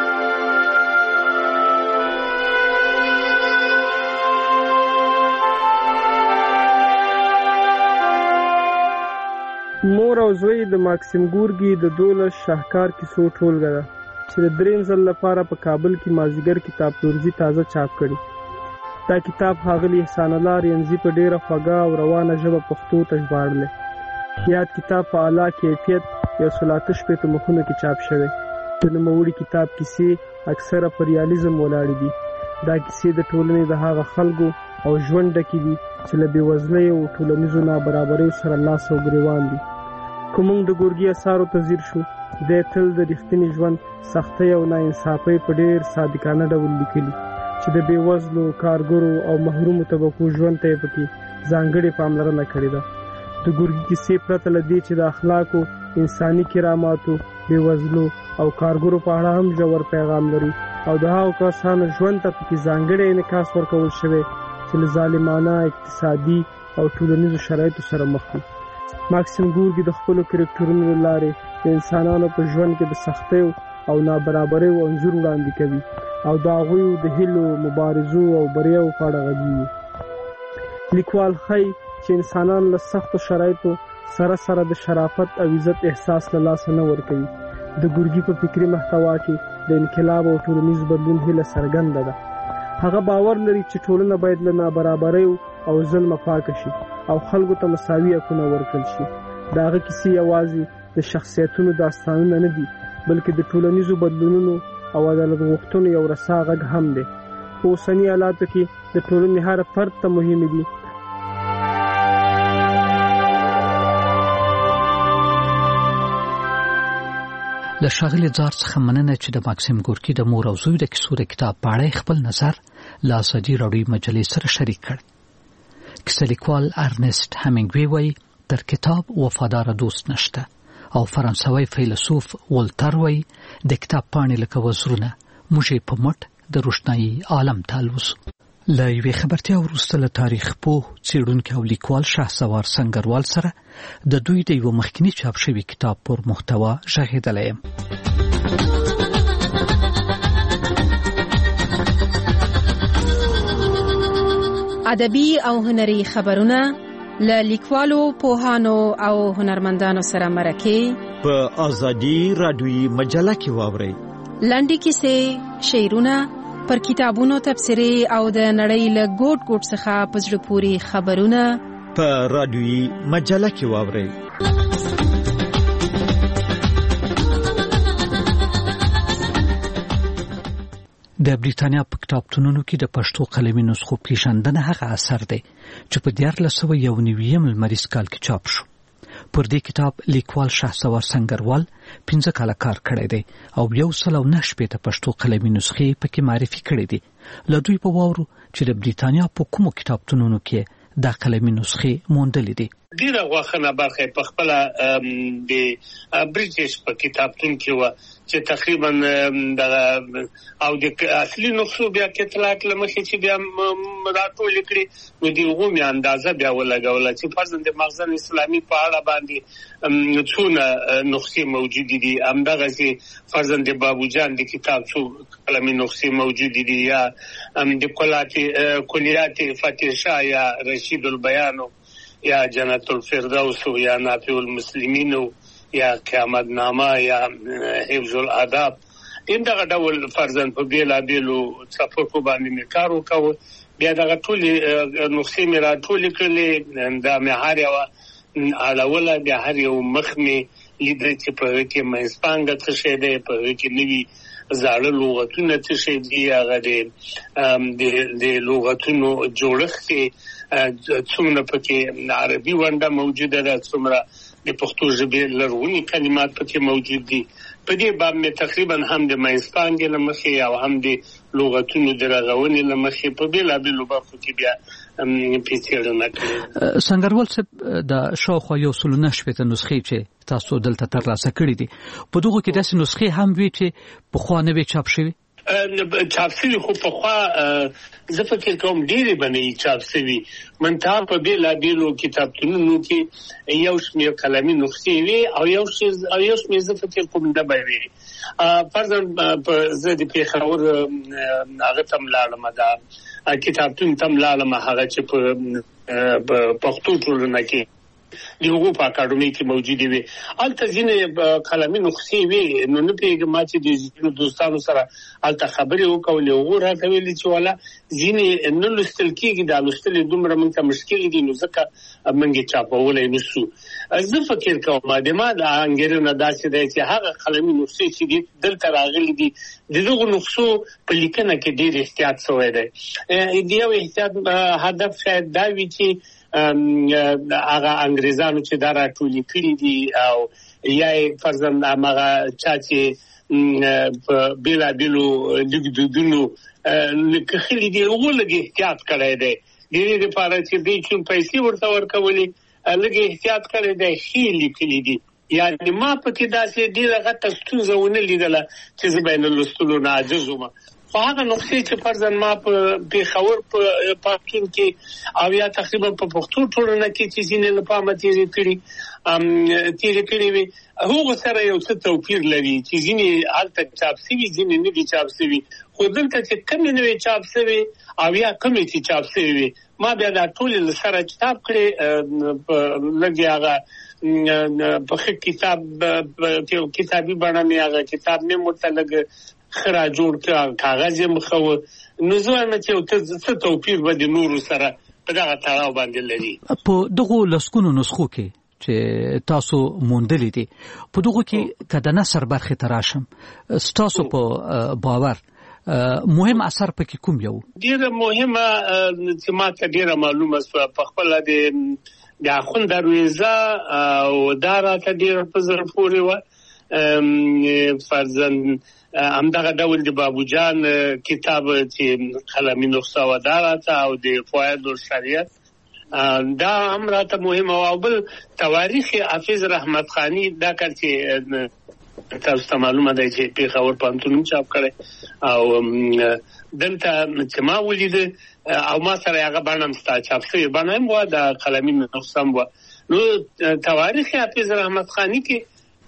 مور او زوی د ماکسیم ګورګي د 12 شاهکار کیسو ټولګه ده چې د دریم ځل لپاره په کابل کې مازیګر کتابفروشي تازه چاپ کړي. دا کتاب ښاغلي احسان الله رینځي په ډیره خوږه او روانه ژبه پښتو ته ژباړلی. یاد کتاب په اعلی کیفیت 138 مخونو کې چاپ شوی. د نوموړي کتاب کیسې اکثره پر ریالیزم ولاړې دي. دا کیسې د ټولنې د هغه خلکو او ژوند ډکې دي چې له بېوزلۍ او ټولنیزو نابرابریو سره لاس او ګریوان دي. که موږ د ګورګي اثارو ته ځیر شو، دی تل د رښتیني ژوند سختۍ او ناانصافۍ په ډېر صادقانه ډول لیکلي چې د بېوزلو، کارګرو او محرومو طبقو ژوند ته یې پکې ځانګړې پاملرنه کړې ده. د ګورګي کیسې پرته له دې چې د اخلاقو، انساني کراماتو، بېوزلو او کارګرو په اړه هم ژور پیغام لري او د هغو کسانو ژوند ته پکې ځانګړی انعکاس ورکول شوی چې له ظالمانه اقتصادي او ټولنیزو شرایطو سره مخ دي. ماکسیم ګورګي د خپلو کرکټرونو له لارې د انسانانو په ژوند کې د سختیو او نابرابریو انځور وړاندې کوي او د هغوی د هیلو، مبارزو او بریاو په اړه غږیږي. لیکوال ښایي چې انسانان له سختو شرایطو سره سره د شرافت او عزت احساس له لاسه نه ورکوي. د ګورګي په فکري محتوا کې د انقلاب او ټولنیز بدلون هیله څرګنده ده. هغه باور لري چې ټولنه باید له نابرابریو او ظلمه پاکه شي او خلکو ته مساوي حقونه ورکړل شي. د هغه کیسې یوازې د شخصیتونو داستانونه نه دي، بلکې د ټولنیزو بدلونونو او عدالت غوښتنو یو رسا غږ هم دی. په اوسني حالاتو کې د ټولنې هر فرد ته مهم دي له ښاغلي زار څخه مننه چې د ماکسیم ګورګي د مور او زوی د کیسو د کتاب په اړه خپل نظر له ازادي راډیو مجلې سره شریک کړ. کیسه لیکوال ارنست همینګوی وایي تر کتاب وفادار دوست نشته او فرانسوي فیلسوف ولتر وایي د کتاب پاڼې لکه وزرونه موږ په مټ د روښنايي عالم ته الوزو. له یوې خبرتیا وروسته له تاریخ پوه، څېړونکي او لیکوال شهسوار سنگروال سره د دوی د یو مخکینی چاپ شوي کتاب پر محتوا غږېدلی یم. ادبي او هنري خبرونه له لیکوالو، پوهانو او هنرمندانو سره مرکې په ازادي راډیويي مجله کې واورئ. لنډې کیسې، شعرونه، پر کتابونو تبصرې او د نړۍ له ګوټ ګوټ څخه په زړه پورې خبرونه په راډیويي مجله کې واورئ. د بریتانیا په کتابتونونو کې د پښتو قلمي نسخو پیژندنه هغه اثر دی چې په 1991 لمریز کال کې چاپ شو. پر دې کتاب لیکوال شهسوار سنگروال 15 کاله کار کړی دی او 109 پښتو قلمي نسخې پکې معرفي کړې دي. له دوی په واورو چې د بریتانیا په کومو کتابتونونو کې دا قلمي نسخې موندلې دي. ډیره غوښنه برخه په خپل د بریټیش په کتابتون کې و چې تقریبا د او د اصلي نسخو بیا کتلات لمخې چې بیا راټول کړي نو دی غومي اندازه بیا ولګول چې فرضاً د مخزن اسلامي په اړه باندې څونه نسخې موجود دي. همدغه چې فرضاً د بابو جان د کتاب څو قلمي نسخې موجود دي یا د کلیات فتح شاه یا رشید البیان یا جنت الفردوس یا نافع المسلمین یا قیامت نامه یا حفظ الاداب دغه ډول فرضاً په بیلابیلو څپرکو باندې کار وکاو. بیا دغه ټول نسخې مې راټولې کړلې، دا مې هر یوه اړوله، بیا هر یو مخ مې لیده چې په هغه کې منځپانګه څه شی دی، په هغه کې نوي زاړه لغتونه څه شی دي، هغه د لغتونو جوړښت څومره پکې عربي ونډه موجوده ده، څومره د پښتو ژبې لرغوني کلمات پکې موجود دي. په دې باب مې تقریبا هم د منځپانګې له مخې او هم د لغتونو د رغونې له مخې په بېلابېلو برخو کې بیا څېړنه کړې. سنگروال صاحب د شاوخوا 109 نسخې چې تاسو دلته ترلاسه کړې دي، په دغو کې داسې نسخې هم وي چې پخوا نه وي چاپ شوي؟ چاپ شوي خو پخوا زه فکر کوم ډېرې بنې چاپ شوي، منتها په بېلابېلو کتابتونونو کې یو شمېر قلمي نسخې وي او یو شمېر زه فکر کوم ډبه وي. فرضاً زه د پېښور هغه ته لاړم، دا کتابتون ته لاړم، هغه چې په پښتو ټولنه کې د هغو په اکاډمي کې موجود وي. الته ځینې قلمي نسخې وي، نو نه پیږم چې د دوستانو سره الته خبرې وکولې، هغه راته ویلي چې والا ځینې نه لوستل کېږي، دا لوستل دومره موږ ته مشکل دي، نو ځکه موږ یې چاپولی نشو. زه فکر کوم د ما د انګېرنه داسې دی چې هغه قلمي نسخې چې دلته راغلي دي د دغو نسخو په لیکنه کې ډېر احتیاط شوی دی. د یو احتیاط هدف شاید دا وي چې هغه انګریزانو چې دا راټولې کړي دي او یا یې فرضاً هماغه چا چې په بېلابېلو لیکدودونو لیکلي دي هغو لږ احتیاط کړی دی، د دې دپاره چې دوی چون پیسې ورته ورکولې لږ احتیاط کړی دی، ښې لیکلي دي. یعنې ما پکې داسې ډېره غټه ستونزه ونه لیدله چې زه به یې نه لوستلو نه عاجز وم. خو هغه نسخې چې فرضاً ما په پېښور په پوهنتون کې او یا تقریبا په پښتو ټولنه کې چې ځینې له پامه تېرې کړي وي، هغو سره یو څه توپیر لري چې ځینې هلته چاپ سوي، ځینې نه دي چاپ سوي. خو دلته چې کمې نه وي چاپ سوي او یا کمې چې چاپ سوي وي، ما بیا دا ټولې له سره چاپ کړې، لږ هغه په ښه کتابي بڼه مې هغه کتاب مې ورته لږ ښه را جوړ کړه، کاغذ یې مخه و. نو زه وایم چې یو څه توپیر به د نورو سره په دغه تړاو باندې لري. په دغو لسګونو نسخو کې چې تاسو موندلې دي، په دغو کې که د نثر برخې ته راشم، ستاسو په باور مهم اثر پکې کوم یو؟ ډېره مهمه چې ما ته ډېره معلومه شوه په خپله د اخوند درویزه او دا راته ډېره په زړه پورې وه. فرضاً همدغه ډول د بابوجان کتاب چې قلمي نسخه وه دا راته، او د فواید الشریعت دا هم راته مهمه وه. او بل تواریخ حافظ رحمت خانی دا کار چې تاسو ته معلومه دی چې پېښور پوهنتون چاپ کړی، او دلته چې ما ولیده او ما سره هغه بڼه هم ستا چاپ شوې بڼه هم وه، د قلمي نسخه هم وه. نو تواریخ حافظ رحمت خانی کې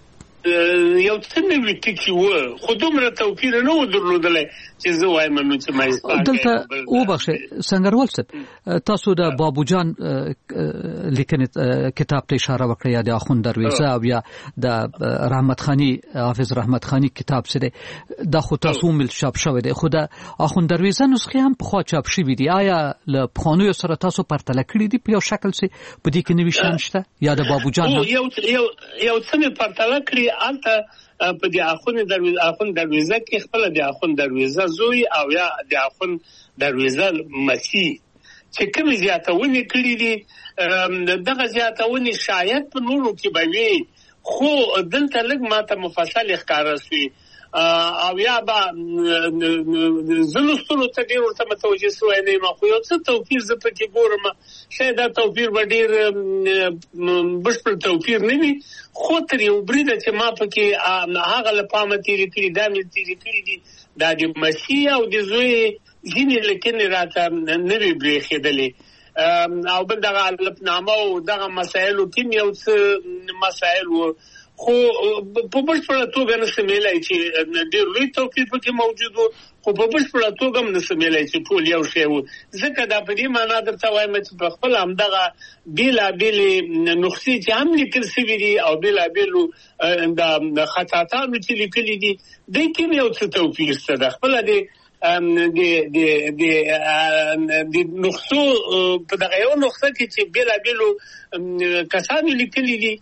یو څه نوي ټکي وه، خو دومره توپیر نه و درلودلی چې زه وایم نو چې مایستان دلته وبخښئ سنګروال صاحب، تاسو د بابوجان لیکنې کتاب ته اشاره وکړه، یا د اخوند درویزه او یا د رحمت خانی حافظ رحمت خانی کتاب څه دی، دا خو تاسو هم چاپ شوی دی، خو د اخوند درویزه نسخې هم پخوا چاپ شوي دي. آیا له پخوانیو سره تاسو پرتله کړي دي په یو شکل چې په دې کې نوي شیان شته، یا د بابوجان یو څه مې پرتله کړي الته په د اخوند درویزه کې خپل د اخوند درویزه زوی او یا د اخوند درویزه مسیح چې کوم زیاتونه کړی دي، دغه زیاتونه شاید په نورو کې به وي، خو دلته لږ ماته مفصل ښکاره شوي او یا به زلوستلو ته ډېر ورته متوجه شوی نه یم. خو یو څه توپیر زه پکې ګورم، شاید دا توپیر به ډېر بشپړ توپیر نه وي، خو تر یو بریده چې ما پکې هغه له پامه تېرې کړي، دا مې تېرې کړي دي، دا د مسیح او د زوی ځینې لیکنې راته نه وي برېښېدلې. او بل دغه الفنامه او دغه مسایلو کې یو څه مسایل و، خو په بشپړه توګه نشم ویلی چې ډېر لوی توپیر پکې موجود و، خو په بشپړه توګه هم نشم ویلی چې ټول یو شی و. ځکه دا په دې معنا درته وایم چې په خپله همدغه بېلابېلې نسخې چې هم لیکل شوي دي او بېلابېلو د خطاطانو چې لیکلي دي، دې کې یو څه توپیر شته ده. خپله د نسخو په دغه یو نسخه کې چې بېلابېلو کسانو لیکلي دي،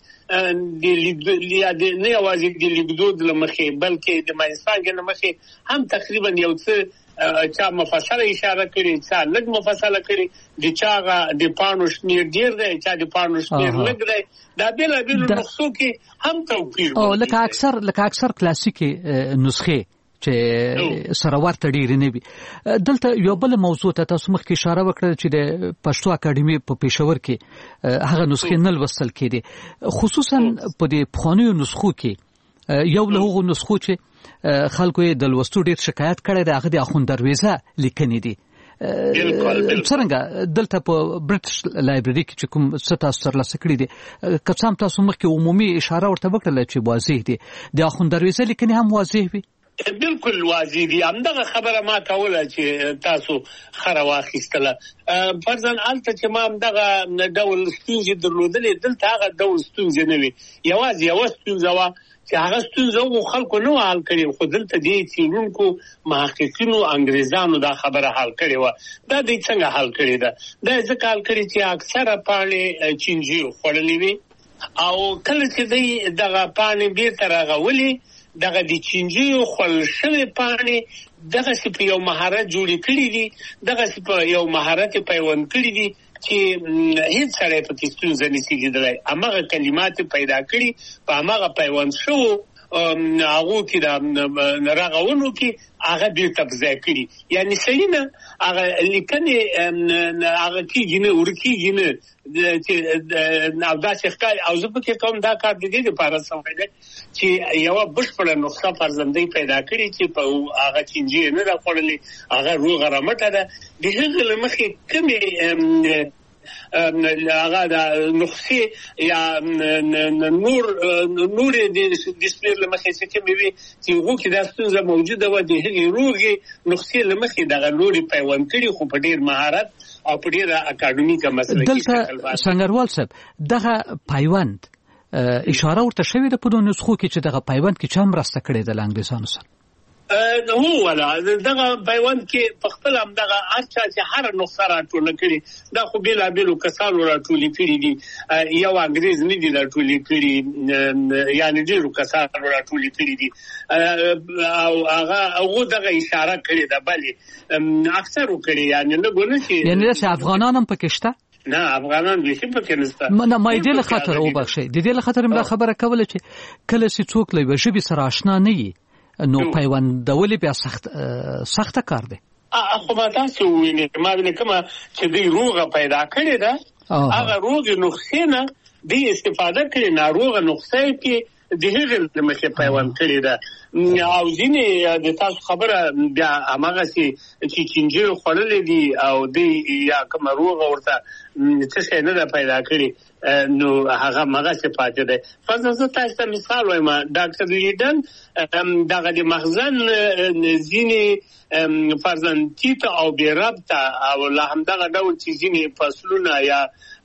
نه یوازې د لیکدود له مخې بلکې د مایستانګې له مخې هم تقریبا یو څه چا مفصله اشاره کړي، چا لږ مفصله کړي، د چا د پاڼو شمېر ډېر دی، چا د پاڼو شمېر لږ دی. دا بېلابېلو نسخو کې هم توپیر لکه اکثر کلاسیکي نسخې چې سره ورته ډېرې نه وي. دلته یو بل موضوع ته تاسو مخکې اشاره وکړه چې د پښتو اکاډمي په پېښور کې هغه نسخې نه لوستل کېدې، خصوصا په دې پخوانیو نسخو کې یو له هغو نسخو چې خلکو یې د لوستو ډېر شکایت کړی دی، هغه د اخوند درویزه لیکنې دي. څرنګه دلته په برټش لایبرري کې چې کوم څه تاسو ترلاسه کړي دي، که څه هم تاسو مخکې عمومي اشاره ورته وکړله چې واضح دي، د اخوند درویزه لیکنې هم واضح وي؟ بالکل واضح دي. همدغه خبره ما کوله چې تاسو خره واخیستله. فرضاً هلته چې ما همدغه ډول ستونزې درلودلې، دلته هغه ډول ستونزې نه وي. یوازې یوه ستونزه وه چې هغه ستونزه خلکو نه حل کړي، خو دلته دې څېړونکو محققینو انګریزانو دا خبره حل کړې وه. دا دوی څنګه حل کړې ده؟ دا یې ځکه حل کړې چې اکثره پاڼې چینجیو خوړلې وي، او کله چې دوی دغه پاڼې بېرته رغولې، دغه د چینجیو خوړل شوې پاڼې دغسې په یو مهارت جوړې کړي دي، دغسې په یو مهارت یې پیوند کړي دي چې هیڅ سړی پکې ستونزه نشي لیدلی. هماغه کلمات یې پیدا کړي، په هماغه پیوند شوو هغو کې د رغونو کې هغه بېرته په ځای کړي. یعنې سړي نه هغه لیکنې هغه کېږي نه، ورکېږي نه چې او داسې ښکاري. او زه فکر کوم دا کار د دې دپاره سوی دی چې یوه بشپړه نسخه فرزندۍ پیدا کړي چې په هغه چینجي یې نه ده خوړلې، هغه روغه رمټه ده. د هغې له مخې کومې هغه د نسخې یا نورې د ډسپلې له مخې چې کومې وي چې هغو کې دا ستونزه موجوده وه، د هغې روغې نسخې له مخې دغه نورې پیوند کړي، خو په ډېر مهارت او په ډېره اکاډمیکه مسلکي شکل باندې. دلته سنګروال صاحب دغه پیوند اشاره ورته شوې ده په دغه نسخو کې چې دغه پیوند کې چا مرسته کړې ده له انګلیسانو سره؟ هو ولا دغه پیوند کې په خپل هم دغه هر چا چې هر نسخه راټوله کړي، دا خو بېلابېلو کسانو راټولې کړي دي، یو انګریز نه دي راټولې کړي، یعنې ډېرو کسانو راټولې کړي دي، او هغه دغه اشاره کړې ده، بلې اکثرو کړي، یعنې لږ ونه چې یعنې داسې افغانان هم پکې شته؟ نه، افغانان بیخي پکې نشته. نه، ما یې دې له خطر وبخښئ، د دې له خطر مې دا خبره کوله چې کله چې څوک له یوې ژبې سره اشنا نه وي نو پیوندول بیا سخته کار دی. خو ما تاسو ووینئ، ما وینئ کومه چې دوی روغه پیدا کړې ده، هغه روغې نسخې نه دوی استفاده کړې، ناروغه نسخه یې کې د هغې له مخې پیوند کړې ده. او ځینې د تاسو خبره بیا هماغسې چې چینجیو خوړلې دي او دوی یا کومه روغه ورته څه شی نه ده پیدا کړې، نو هغه مغسې پاتې دی. فرضاً زه تاسو ته مثال وایم، ډاکټر لیډن دغه د مخزن ځینې فرضاً تیت او بې ربطه او له همدغه ډول چې ځینې فصلونه یا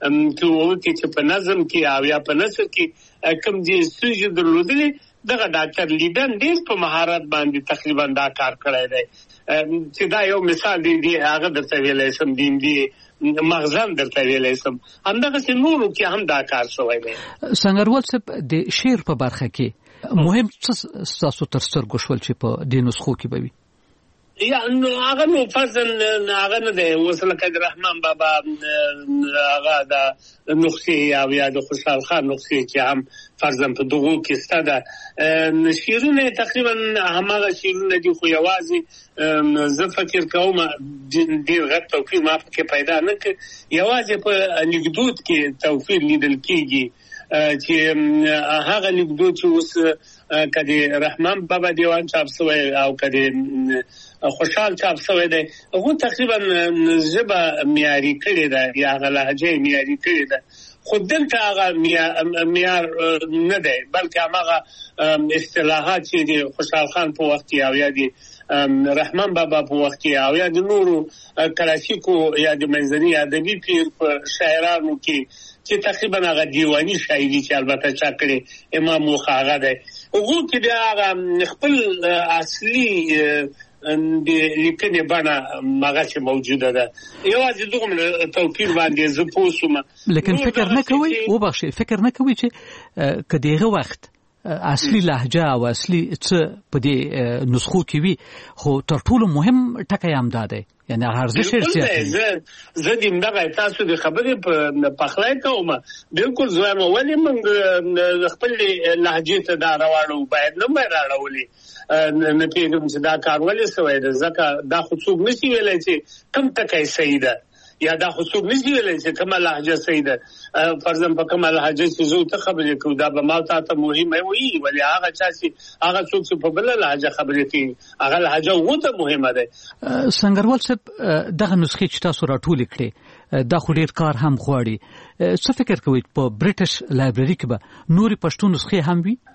کې چې په نظم کې او یا په نثر کې کوم دي ستونزې درلودلې، دغه ډاکټر لیډن ډېر په مهارت باندې تقریبا دا کار کړی دی. چې دا یو مثال دی، هغه درته ویلی شم، دی مغزن درته ویلی شم، همدغسې نورو کې هم دا کار شوی دی. سنګروال صاحب د شعر په برخه کې مهم څه ستاسو تر سترګو شول چې په دې نسخو کې به وي؟ یا هغه نو فرضاً هغه نه دی، اوس لکه د رحمان بابا هغه د نسخې او یا د خوشحال خان نسخې چې هم فرضاً په دغو کې شته ده. شعرونه تقریبا هماغه شعرونه دي، خو یوازې زه فکر کوم ډېر غټ توپیر ما پکې پیدا نه کړ، یوازې په لیکدود کې توپیر لیدل کېږي چې هغه لیکدود چې اوس که د رحمان بابا دیوان چاپ شوی او که د خوشحال چاپ شوی دی، هغو تقریبا ژبه معیاري کړې ده یا هغه لهجه یې معیاري کړې ده. خو دلته هغه معیار نه دی، بلکې هماغه اصطلاحات چې د خوشحال خان په وخت کې او یا د رحمان بابا په وخت کې او یا د نورو کلاسیکو یا د منځني ادبي پیر په شاعرانو کې چې تقریبا هغه دیواني شاعري چې البته چا کړې امام موخه هغه دی، هغو کې بیا هغه خپل اصلي د لیکنې بڼه هغسې موجوده ده. یوازې دومره توپیر باندې زه پوه شوم. لیکن فکر نه کوئ، وبخښئ، فکر نه کوئ چې که د هغه وخت اصلي لهجه او اصلي څه په دې نسخو کې وي، خو تر ټولو مهم ټکی هم دا دی، یعنې هغه ارزش ډېر زیات دی. زه د همدغه تاسو د خبرې په پخلی کوم، بلکل زه وایم ولې موږ خپلې لهجې ته دا راواړو، باید نه به راړولې. نه پوهېږم چې دا کار ولې شوی دی، ځکه دا خو څوک نشي ویلی چې کوم ټکی صحیح ده، یا دا خو څوک نشي ویلی چې کومه لهجه صحیح ده. فرضاً په کومه لهجه چې زه ته خبرې کوو، دا به ما تا ته مهمه وي، ولې هغه چا چې هغه څوک چې په بله لهجه خبرې کوي، هغه لهجه هغو ته مهمه ده. سنګروال صاحب دغه نسخې چې تاسو راټولې کړې دا خو ډېر کار هم غواړي، څه فکر کوئ په برټش لایبرري کې به نورې پښتو نسخې هم وي؟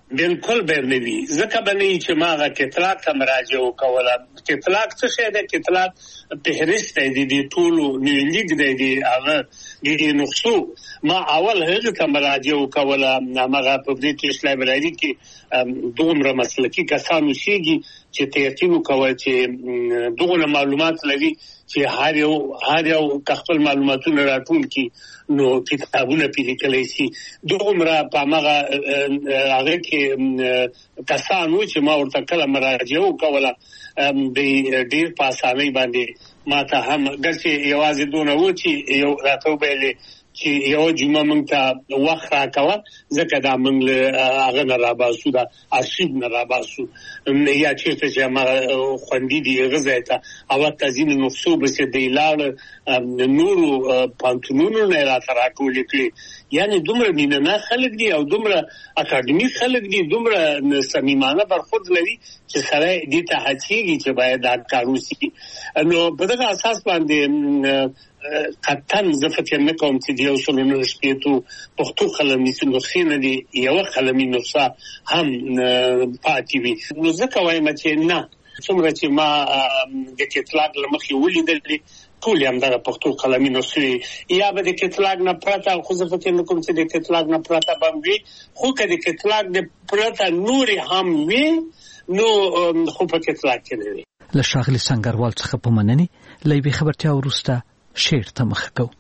بالکل به نه وي ځکه به نه چې ما هغه کتلاک ته مراجعه وکوله. کتلاک څه شی دی؟ کتلاک فهرست دی د ټولو نیولیک دی هغه د نقصو. ما اول هغه ته مراجعه وکوله، هغه په برټش لایبرری کې دومره مسلکي کسان اوسېږي چې تیقین وکوي چې دغه معلومات لري چې هر یو خپل معلوماتونه راټول کړي نو کتابونه پیلیکلی شي. دومره په هغه کې کسان و چې ما ورته کله مراجعه وکوله د ډېر په اسانۍ باندې ما ته هم ګرچې یوازې دونه و چې یو راته وویلې چې یو جمعه موږ ته وخت راکوه ځکه دا موږ له هغه نه راباسو، دا ارشیو نه راباسو یا چېرته چې هماغه خوندي دي هغه ځای ته او ورته ځینې نقصو پسې دی لاړه نورو پوهنتونونو نه یې راته راټولې کړې. یعنې دومره مینهناک خلک دي او دومره اکاډمیک خلک دي، دومره صمیمانه برخورد لري چې سړی دې ته هڅېږي چې باید دا کار وشي. نو په دغه اساس باندې قطن زه فکر نه کوم چې د 190 پښتو قلمي نسخې نه دي یوه قلمي نسخه هم پاتې وي. نو ځکه وایم چې نه، څومره چې ما د کتلاک له مخې ولیدلې ټول هم دغه پښتو قلمي نسخې یا به د کتلاک نه پرته، خو زه فکر نه کوم چې د کتلاک نه پرته به هم وي، خو که د کتلاک نه پرته نورې هم وي نو خو په کتلاک کې نه وي. له ښاغلي سنګروال څخه په مننې له یوې خبرتیا وروسته شعر ته مخه کوو.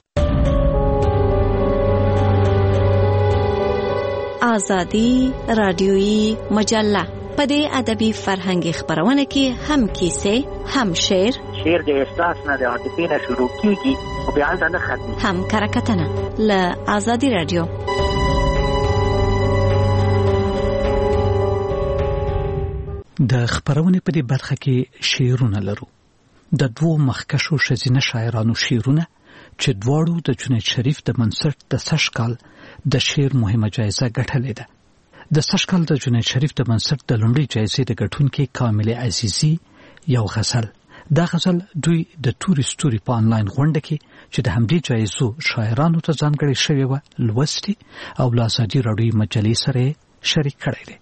آزادی رادیویی مجله په دې ادبي فرهنګي خبرونه کې هم کیسې، هم شعر د احساس نه د عاطفې نه شروع کیږي او بیا هلته نه ختمي، هم کرکټنه له آزادی رادیو. د خبرونې په دې برخه کې شعرونه لرو. د دوو مخکشو ښځینه شاعرانو شعرونه چې دواړو د جنید شریف د منصر د سږ کال د شعر مهمه جایزه ګټلې ده. د سږ کال د جنید شریف د منصر د لومړۍ جایزې د ګټونکي کامل عزیزي یو غزل، دا غزل دوی د توري ستوري په آنلاین غونډه کې چې د همدې جایزو شاعرانو ته ځانګړې شوې وه لوستي او له ازادي راډیو مجلې سره شریک کړی دی.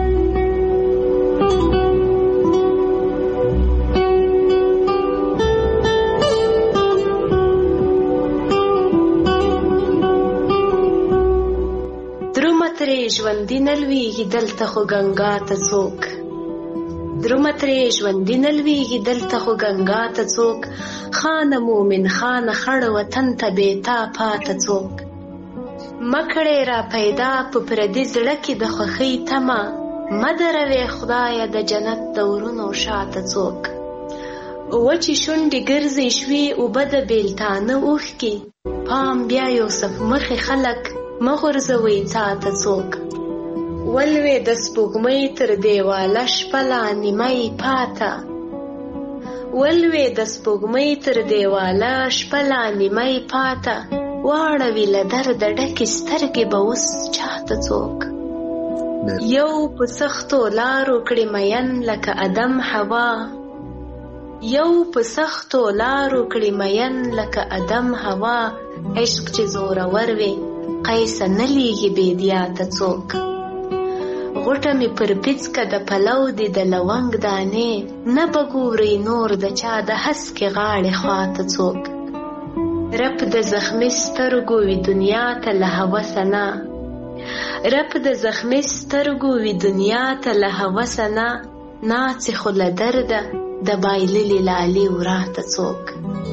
ژوندی نلویږي دلته خو گنگا ته څوک، درومه ترې ژوندی نلویږي دلته خو گنگا ته څوک، خانه مومن خانه خړ وطن ته بیتا پاته څوک، مکړې را پیدا په پردي زړه کې د خوښۍ تمه، مدروي خدایه د جنت دورونو شاته څوک، وچې شونډې ګرځې شوې اوبه د بیلتانه اوښکې، پام بیا یوسف مخې خلک مغرزوي تاته څوک، ولوي د سپوږمۍ تر دیواله شپه لا نیمه پاته، ولوي د سپوږمۍ تر دیواله شپه لا نیمه پاته، واړوي له درده ډکې سترګې به اوس چاته څوک، یو په سختو لارو کړي مین لکه ادم حوا، یو په سختو لارو کړي مین لکه ادم حوا، عشق چې زورور وي قیسه نلیږي بیدیاته څوک، غوټه می پر پیڅکه د پلو دی د لونګ دانې، نه به ګوري نور د چا د هسکې غاړې خواته څوک، رب د زخمي سترګو وي دنیا ته له هوسه نه، رب د زخمي سترګو وي دنیا ته له هوسه نه، ناڅي خو له درده د بایللې لالې وراته څوک.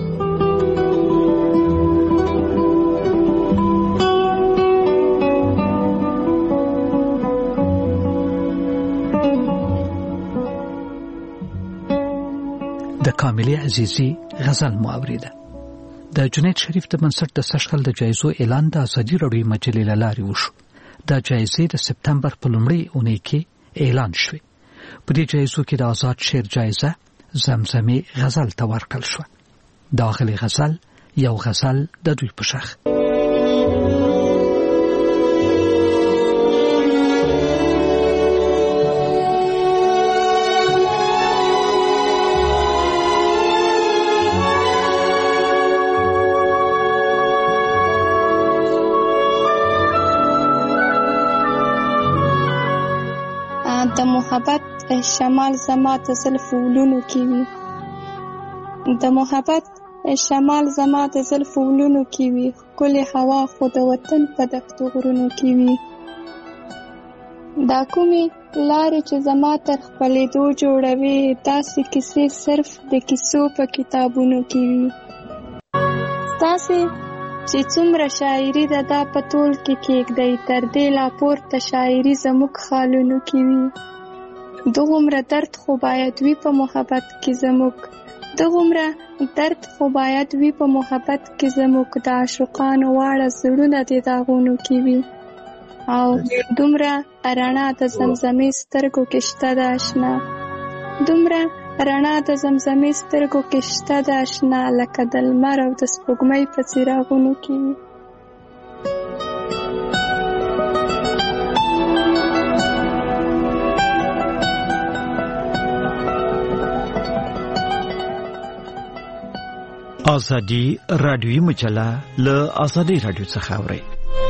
د کاملې عزیزي غزل مو اوریده. د جنید شریف د منصر د سږ کال د جایزو اعلان د ازادي راډیو مجلې له لارې وشو. دا جایزې د سپتمبر په لومړۍ اونۍ کې اعلان شوې. په دې جایزو کې د آزاد شعر جایزه زمزمې غزل ته ورکړل شوه. داخلي غزل یو غزل د دوی په شاخ. محبت شمال زما د زلفو ولونو کې وي، د محبت شمال زما د زلفو ولونو کې وي، ښکلې هوا خو د وطن په دښتو غرونو کې وي. دا کومې لارې چې زما تر خپلېدو جوړوي، داسې کیسې صرف د کیسو په کتابونو کې وي. ستاسې چې څومره شاعري ده دا په ټول کې کېږدئ، تر دې لا پورته شاعري زموږ خالونو کې وي. دغومره درد خو باید وي په محبت کې زموږ، دغومره درد خو باید وي په محبت کې زموږ، د عاشقانو واړه زړونه د داغونو کې وي. او دومره رڼا د زمزمې سترګو کې شته د آشنا، دومره رڼا د زمزمې سترګو کې شته د آشنا، لکه د لمر او د سپوږمۍ په څراغونو کې وي. ازادي رادیوي مجله له ازادي رادیو څخه اوري.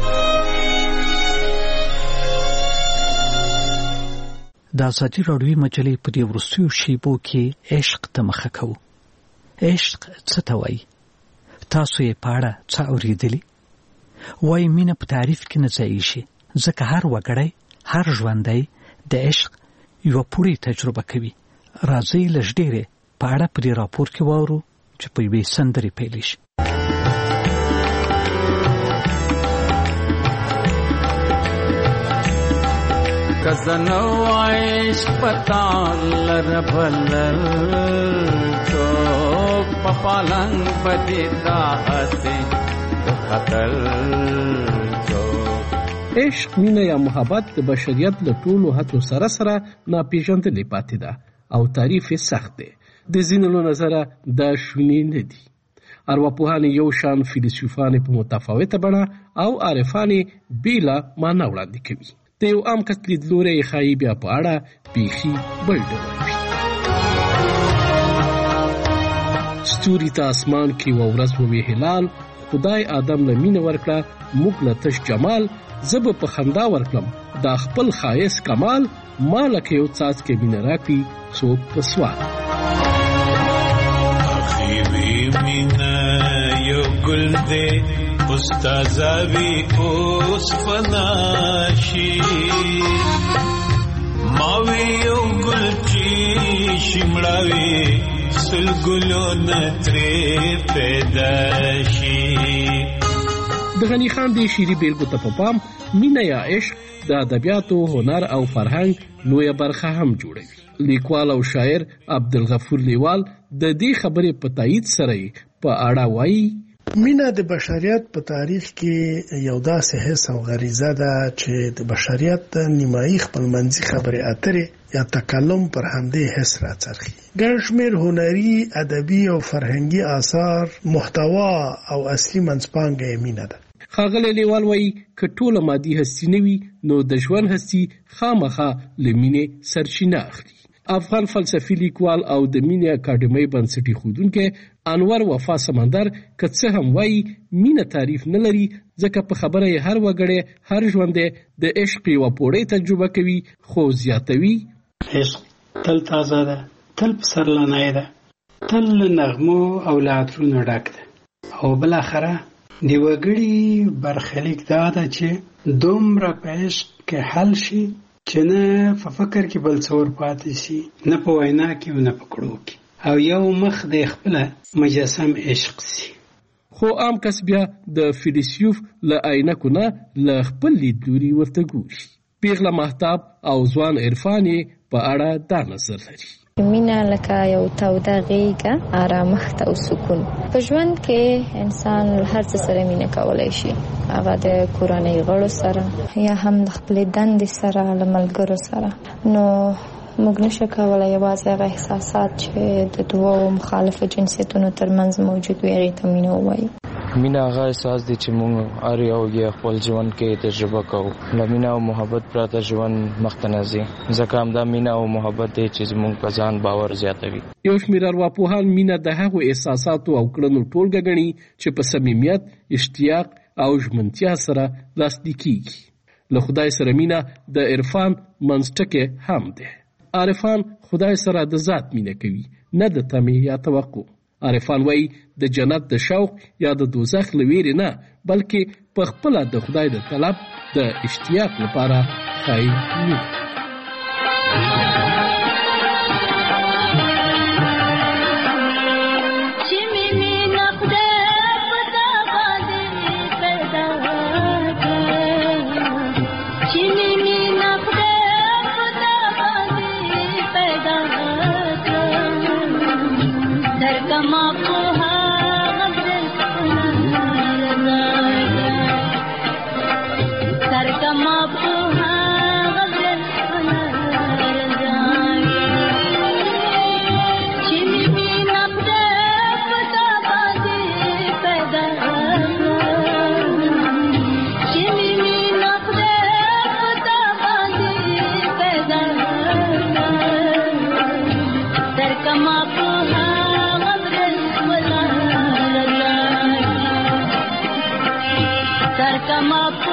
د ازادي رادیوي مجلې په دې وروستیو شیبو کې عشق ته مخه کوو. عشق څه ته وایي؟ تاسو یې په اړه څه اورېدلي؟ وایي مینه په تعریف کې نه ځایېږي، ځکه هر وګړی، هر ژوندی د عشق یوه پوړې تجربه کوي. راځئ لږ ډېرې په اړه په دې راپور کې واورو چې په یوې سندرې پیلې شي. کزنو عشق پتا لربلل چوک پپالنگ بدیدا ہسی خطل چوک. عشق، مینه یا محبت د بشریت له ټولو هڅو سره سره ناپېژندلې پاتې ده او تعریف یې سخت دی. د ځینو له نظره دا شونې نه دي. ارواپوهان یو شان، فیلسوفان په متفاوته بڼه او عارفان بېله معنا وړاندې کوي. د یو عام کس لیدلوری یې ښایي بیا په اړه بیخي بل ډول وي. ستوري ته اسمان کې یوه ورځ ووی هلال، خدای آدم له مینه ورکړه، موږ له تش جمال، زه به په خندا ورکړم دا خپل ښایست کمال، ما لکه یو څاڅکی مینه راکړي څوک په سوال. اخیوی مینه یو ګل دی استازاوی اوس فناشی، ماوی یو ګل چې شمړاوی سل ګلو نترې پیدا شي. د غنی خان د شعري بیلګو ته په پام، مینه یا عشق د ادبیاتو، هنر او فرهنګ لویه برخه هم جوړوي. لیکوال او شاعر عبدالغفور لیوال د دې خبرې په تایید سره په اړه وایي: مینه د بشریت په تاریخ کې یو داسې حس او غریزه ده چې د بشریت نیمایي خپلمنځي خبرې اترې یا تکلم پر همدې حس راڅرخي. ګڼ شمېر هنري، ادبي او فرهنګي آثار، محتوا او اصلي منځپانګه یې مینه ده. ښاغلی لیوال وایي که ټوله مادي هستي نه وي نو د ژوند هستي خامخا له مینې سرچینه اخلي. افغان فلسفي لیکوال او د مینې اکاډمۍ بنسټ ایښودونکی انور وفا سمندر که څه هم وایي مینه تعریف نه لري، ځکه په خبره یې هر وګړی، هر ژوندی د عشق یوه پوړۍ تجربه کوي، خو زیاتوي: عشق تل تازه ده، تل پسرلنی ده، تل له نغمو او له عطرونو ډک ده. او بالاخره د وګړي برخلیک دا ده چې دومره په عشق کې حل شي چې نه په فکر کې بل څه ورپاتې شي، نه په وینا کې او نه په کړو کې، او یو مخ د خپله مجسم عشق شي. خو عام کس بیا د فیلسوف له عینکو نه له خپل لیدلوري ورته ګوري. پیغله مهتاب او ځوان عرفان یې په اړه دا نظر لري: مینه لکه یو توده غېږه، آرامښت او سکون. په ژوند کې انسان هر څه سره مینه کولی شي، هغه د کورنۍ غړو سره یا هم د خپلې دندې سره، له ملګرو سره. نو موږ نشو کولی یوازې هغه احساسات چې د دوو مخالفو جنسیتونو ترمنځ موجود وي هغې ته مینه ووایو. مینه هغه احساس دی چې موږ هر یو یې خپل ژوند کې تجربه کوو. له مینه او محبت پرته ژوند مخته نه ځي، ځکه همدا مینه او محبت دی چې زموږ په ځان باور زیاتوي. یو شمېر ارواپوهان مینه د هغو احساساتو او کړنو ټولګه ګڼي چې په صمیمیت، اشتیاق او ژمنتیا سره لاسلیک کیږي. له خدای سره مینه د عرفان منځټکی هم دی. عارفان خدای سره د ذات مینه کوي، نه د تمې یا توقع. عارفان وایي د جنت د شوق یا د دوزخ له ویرې نه، بلکې په خپله د خدای د طلب د اشتیاق لپاره ښایي مینه. Come up.